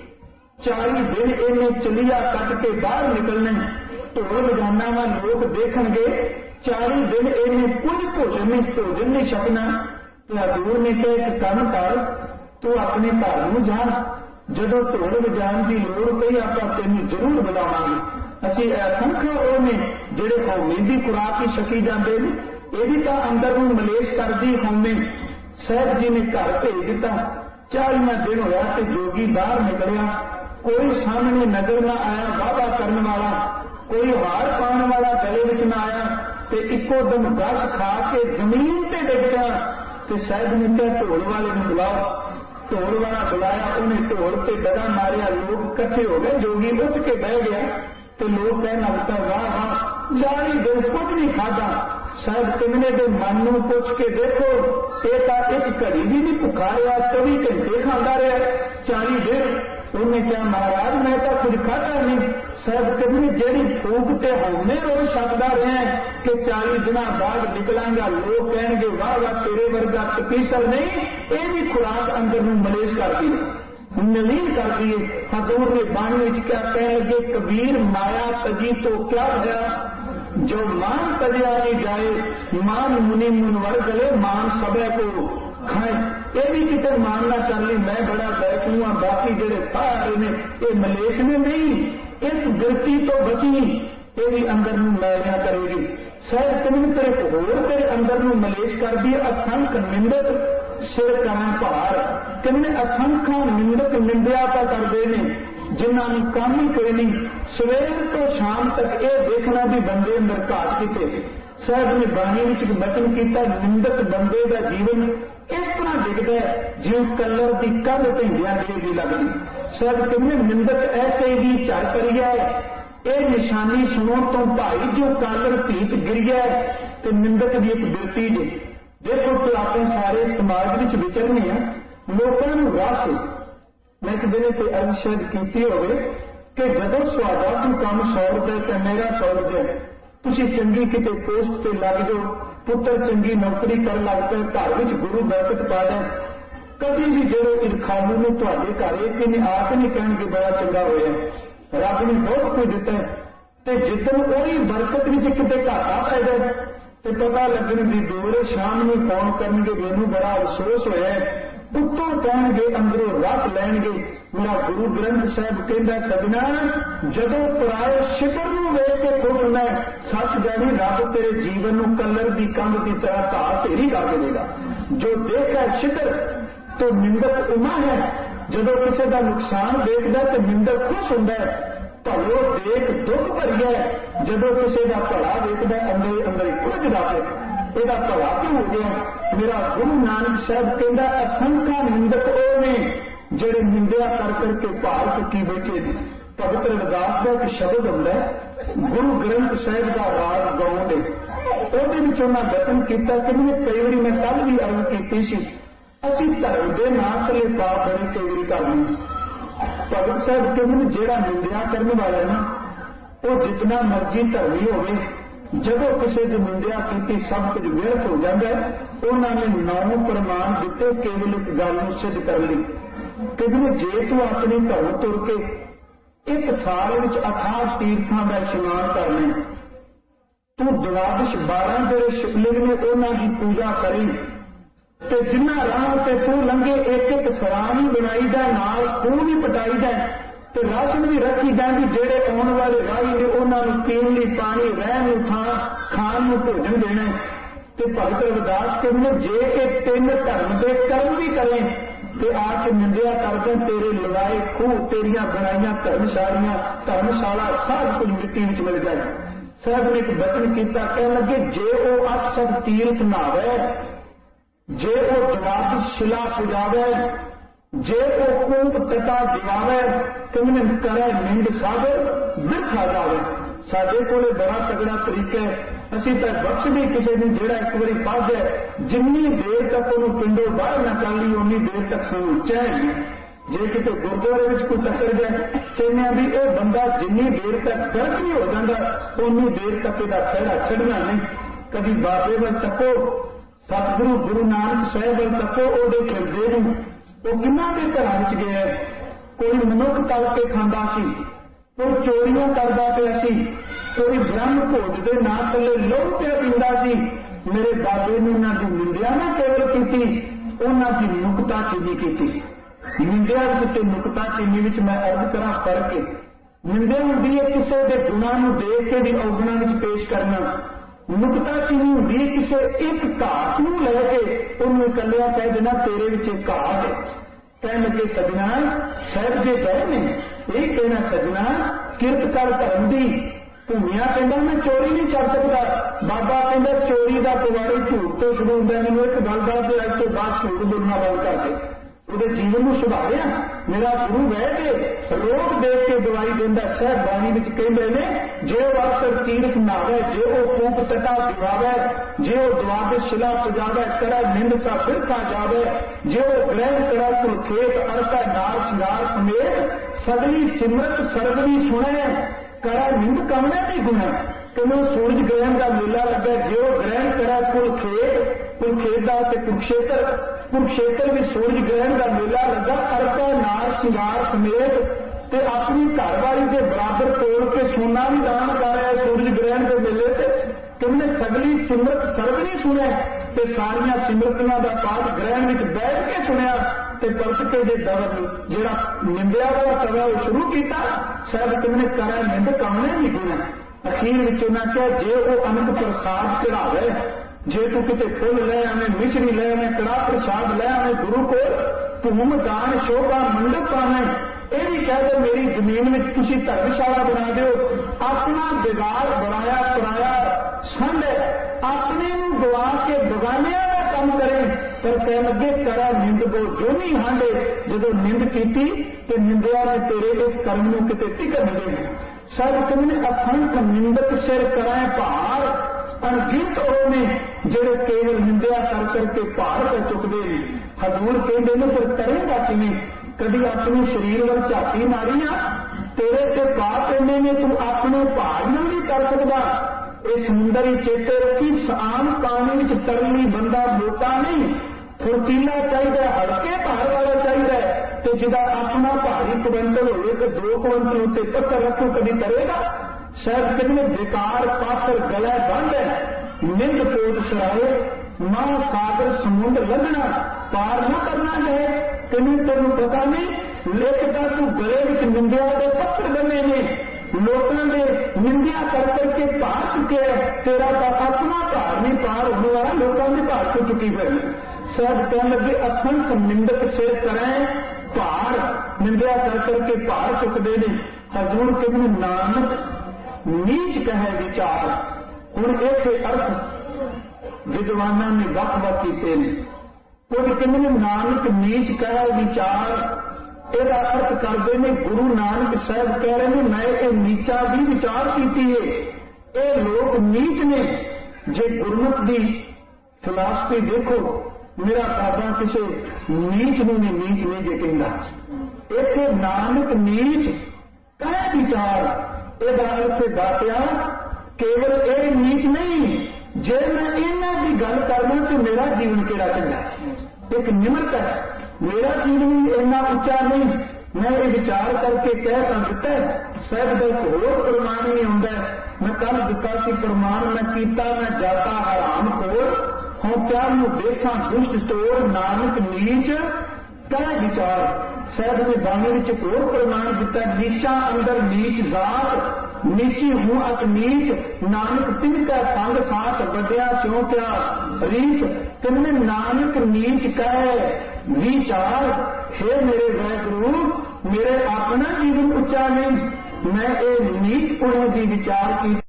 चाली दिन इन्हें चलिया कट के बाहर निकलने, ढोल बजाना वा लोग देखणगे, चाली दिन इन्हें कुछ भोजन नहीं भोजन नहीं छकना। तो हजूर ने कहा कि काम कर तू अपने घर में जा, जदों ढोल बजाने की लोड़ पई आपां तैनूं जरूर बुलावांगे। असीं असंख्य वो ने जिहड़े हौमे की खुराक ही छकी जाते हैं, ये भी तो अंदर में मलेश करती हौमे। साहब जी ने घर भेज दिता, चालियां दिन होया तो जोगी बाहर निकलिया, कोई सामने नजर न आया वादा करने वाला, कोई हार पाने वाला गले में न आया। तो इको दम गस खा के जमीन से डिग गया। तो साहब ने कहा ढोल वाले ने बुलाओ। ढोल वाला बुलाया, उन्हें ढोल से डगा मारिया, लोग इकट्ठे हो गए, जोगी उठ के बह गया। तो लोग कहना लगता वाह वाह चाली दिन कुछ नहीं खाता। साहब कहने के मन नूं पुछ के देखो ये एक घड़ी भी नहीं भुखा रहा, चौबी घंटे खाता रहा चाली दिन। उन्हें क्या महाराज मैं तो कुछ खाता नहीं। साहब कहने जेड़ी फूक ते हमने वो छकदा रहा कि चाली दिन बाद निकलांगा, लोग कहेंगे वाह वाह तेरे वर्गा स्पीकर नहीं, ये भी खुराक अंदर नूं मलेश करती है, नवीन कर दिए। हजूर ने बाणी क्या कह लगे कबीर माया सजी तो क्या है, जो मान करिया नहीं जाए मान मुनि मुनवर गले मान सबे को खाए। ये भी कितने मानना कर ली मैं बड़ा बैठू हाँ, बाकी जेडे सारे ने ये मलेश में नहीं, इस गिरती तो बची ये भी अंदर में मैलियां करेगी। शायद तुम तेरे होर तेरे अंदर में मलेश कर दी। असंख्य निंदक सिर करें भार, किन्ने असंख्य निंदक निंदिया पा करते हैं जिन्होंने काम ही कोई नहीं। सवेर तो शाम तक ये देखना भी बंदे अंदर घाट किते। साहब ने बाणी में बचन किया निंदक बंदे का जीवन इस तरह दिखता है जिव कलर की कल ढिंडिया देगी लगती। साहब कहते निंदक ऐसे ही झड़ करिया है, ये निशानी सुनो तो भाई जो कालर भीत गिरिया है। तो निंदक की एक बिरती जे देखो तो आप सारे समाज में विचरने हैं, लोगों को रस मैं एक दिन से अर्ज शायद की हो कि जदों तुहाडा कोई काम सौ रुपए ते मेरा सौ रुपए, तुसीं चंगी किते पोस्ट ते लग जाओ, पुत्र चंगी नौकरी कर लग पे, घर विच गुरु बरकत पा दे, कभी भी जो ईरखालू ने तुहाडे घर एक नहीं आ के नहीं कहणगे बड़ा चंगा होया, रब ने बहुत कुछ दिता है। ते जिद्दन वही बरकत विच किते घाटा पै जाए तो पता लगन दी दूर शाम में फोन करनगे मैनू बड़ा अफसोस होया, उत्तों कहणगे अंदरों रस लैणगे मेरा गुरु ग्रंथ साहिब कहंदा सजना जदों पराए शिकर नूं वेख के खुश हुंदा है, सच जानी रब तेरे जीवन नूं कलर दी कंध की तरह घा ढेरी कर देगा। जो देखा शिकर तो निंदक उमा है, जदों किसी का नुकसान देखदा तो निंदक खुश हुंदा है, भलो देख दुख भरी है, जदों किसी का भला देखदा अंदर अंदर कुछ रख ਇਹਦਾ ਭਲਾ ਕਿਉਂ ਹੋ ਗਿਆ। मेरा गुरु नानक साहब कहता असंख्या निंदक वो ने ਜਿਹੜੇ ਨਿੰਦਿਆ कर करके भार चुकी बैठे। पवित्र रविदास का एक शब्द होंदा है गुरु ग्रंथ साहिब का राग गाउन दे, ਉਹਦੇ ਵਿੱਚ ਉਹਨਾਂ ਬਚਨ ਕੀਤਾ कि मैं कई बार मैं कल भी अर्ज की सी, ਅਸੀਂ धर्म के नाम थले पाप बड़ी कई बार करनी। भगत साहब कहते ਜਿਹੜਾ ਨਿੰਦਿਆ ਕਰਨ वाला ना वो जितना मर्जी धर्मी होवे, जदों किसी की निंदਿਆ की सब कुछ व्यर्थ हो जाता है। उन्होंने नौ प्रमाण दिते केवल एक गल नूं सिद्ध कर ली कि जे तू अपने घरों तुर के एक साल विच अठारह तीर्थां का इशनान करना, तू द्वादश बारह जेड़े शिवलिंग ने उन्हां दी पूजा करी, ते जिन्हां राह ते तू लंघे एक एक सराम ही बनाई जाए, नाल खूह भी पटाई जाए, ते राशन भी रखी जाए, जेड़े आने वाले राही ने उन्होंने पीने लई पानी, रहन नूं थां, खाण नूं भोजन देना। ते भगत रविदास कहते जे ये तीन धर्म के कर्म भी करें ते आके निंदिया करते तेरे लगाए खूह, तेरिया बनाइया धर्मशालियां धर्मशाला सब कुछ मिट्टी विच मिल जाए। साहब ने एक वचन किया, कह लगे जे वो अठ सठ तीर्थ नहावे, जे वो द्वादश शिला पुजावे, जे वो कूप तटा दिवावे, तुमने करे निंद सब बिरखा जावे। साडे कोले बड़ा तगड़ा तरीका है, असीं तां बख्श भी किसी ने जेड़ा एक बारी पढ़ जाए, जिन्नी देर तक उन्होंने पिंडों बाहर न कर ली उन्नी देर तक सानूं चैन। जे किते गुरुद्वारे विच कोई टक्कर जाए, कहने भी यह बंदा जिन्नी देर तक गर्क नहीं हो जाता उन्नी देर तक इसका खैरा छड़ना नहीं। कभी बाबे वाल तको, सतगुरु गुरु नानक साहिब वाल तको, उहदे फिरदे नूं वो किन्ना के घरां विच गया। कोई मनुख तल के खांदा सी, कोई चोरियां करदा पिया सी, कोई ब्रह्म भोज के नां थले लहू पिया पींदा सी। मेरे बाबे ने उन्हां दी निंदिया ना केवल कीती, उन्हां दी नुकताचीनी कीती। निंदिया ते नुकताचीनी विच मैं अर्ज करा फर्क है। निंदिया हुंदी है किसी के गुणां नूं देख के भी अवगुणां विच पेश करना, नुकताचीनी हुंदी है किसी एक घाट नूं लैके उन्हें कलिया कह देना तेरे विच एक घाट है। कह लगे सजना साहब जे कहे ने यही कहना, सजना किरत कर धर्म दी, भूमिया कहता मैं चोरी नहीं कर सकता। बाबा कहता चोरी का पवाड़ी झूठ तो शुरू होता, मैंने एक गल दस दे अज तो बाद झूठ बोलना बंद कर दे, वो जीवन को सुधारिया। मेरा गुरु बह के रोग देख के दवाई देंदा। साहब बाणी विच कहंदे ने जे वो अक्सर तीर्थ नहावे, जे वो कूप तटा दिवावे, जे वो द्वादश शिला पुजावे, कड़ा निंद सा बिरखा जावे, जे वो ग्रहण कड़ा कुलखेत अरसा नार सिंगार समेत सगली सिमरत सरगनी सुने, कड़ा निंद कमने नहीं गुना। कभी सूरज ग्रहण का मेला लगा, जे वो ग्रहण करा कुलखेत, कुलखेत का कुरुक्षेत्र, कुरुक्षेत्र में सूरज ग्रहण का मेला लगा, अरसा नार सिंगार समेत, ते अपनी घरवाली के बराबर तोड़ के सोना भी दान कर रहा है सूरज ग्रहण के मेले से। तुमने सगली सिमरत सरगनी सुने, ते सारिया सिमरतना का पाठ ग्रहण में बैठ के सुनिया, ते परस के जे दवर जेड़ा निंदिया वाला तवा शुरू किया। शायद तुमने करा निंद कमने नहीं गुना। अखीर विच उन्हां कहा जे वो अनंत प्रसाद चढ़ावे, जे तू किते फुल ले आवे, मिश्री ले आवे, कड़ा प्रसाद ले आवे, गुरु को धूम दान शोभा मंडप पावे, यह भी कह दो मेरी जमीन में तुसी धर्मशाला बना दो। अपना बिगाड़ बनाया पराया संड अपने गवा के बगाने का काम करें, पर कह लगे करा निंद को जो नहीं हांडे। जो निंद की तो निंदिया ने तेरे इस कर्म को किते टिकन देने। सब तुमने असंख्य निंदक सिर कराए भार, अनगिनत होने जेड़े केवल निंदिया कर करके भार कर चुकते हैं। हजूर कहते हैं फिर करेगा किमें? कभी अपने शरीर वाल झाती मारी आ, तेरे ते पाप इन्ने ने तू अपने भार नाल नहीं कर सकता। इस समुंदर ही चेते रखी आम पानी में तरली बंदा मोटा नहीं, फुर्तीला चाहिए, हल्के भार वाला चाहिए। तो जिदा अपना भारी कुवंटल हो तो दो कुवंटल उत्ते पत्थर रखो कभी तरेगा। शायद कितने बेकार पाथर गला बंद है, निंद पोत सराए मां सागर समुद्र लगना पार न करना है। तेन तेन पता नहीं लेखता तू गले में निंदिया के पत्थर बने ने, लोगों ने निंदिया कर करके पार चुके हैं। तेरा तो अपना भार नहीं पार होने वाला, लोगों ने भार को चुकी है। शायद कहने लगे असंख निंदक से करें भार, निंदिया कर करके भार चुकते ने। हजूर कहते नानक नीच कहे विचार। हुण इसे अर्थ विद्वाना ने वख वख किए ने। कुछ कहते नानक नीच कहे विचार, ਇਹਦਾ अर्थ करते हैं गुरु नानक साहब कह रहे हैं मैं ये नीचा भी विचार की है। ये लोग नीच ने। जे गुरमुख की फिलासफी देखो, मेरा दादा किसी नीच नूं नहीं नीच नहीं जे कहता। इत्थे नानक नीच कह विचार, ਇਹਦਾ अर्थ दातिया केवल ये नीच नहीं, जे मैं इन्हां की गल करना तो मेरा जीवन केड़ा चंगा। एक निमरता है, मेरा जीवन इन्ना उच्चा नहीं, मैं ये विचार करके कह सकता है। शायद एक होर प्रमाण नहीं आता। मैं कल दिता सी प्रमाण मैं किया मैं जाता हराम खोर, हूँ क्या मैं देखा दुष्ट तोड़ नानक नीच कह विचार। शायद मैं बाणी में एक होर प्रमाण दिता नीचा अंदर नीच जात, नीची हूं अत नीच नानक तिनका संग साथ बढ़िया क्यों क्या रीच। तिनमें नानक नीच कहे विचार। हे मेरे वाहिगुरु, मेरे अपना जीवन उच्चा नहीं, मैं ये नीच पुणे की विचार की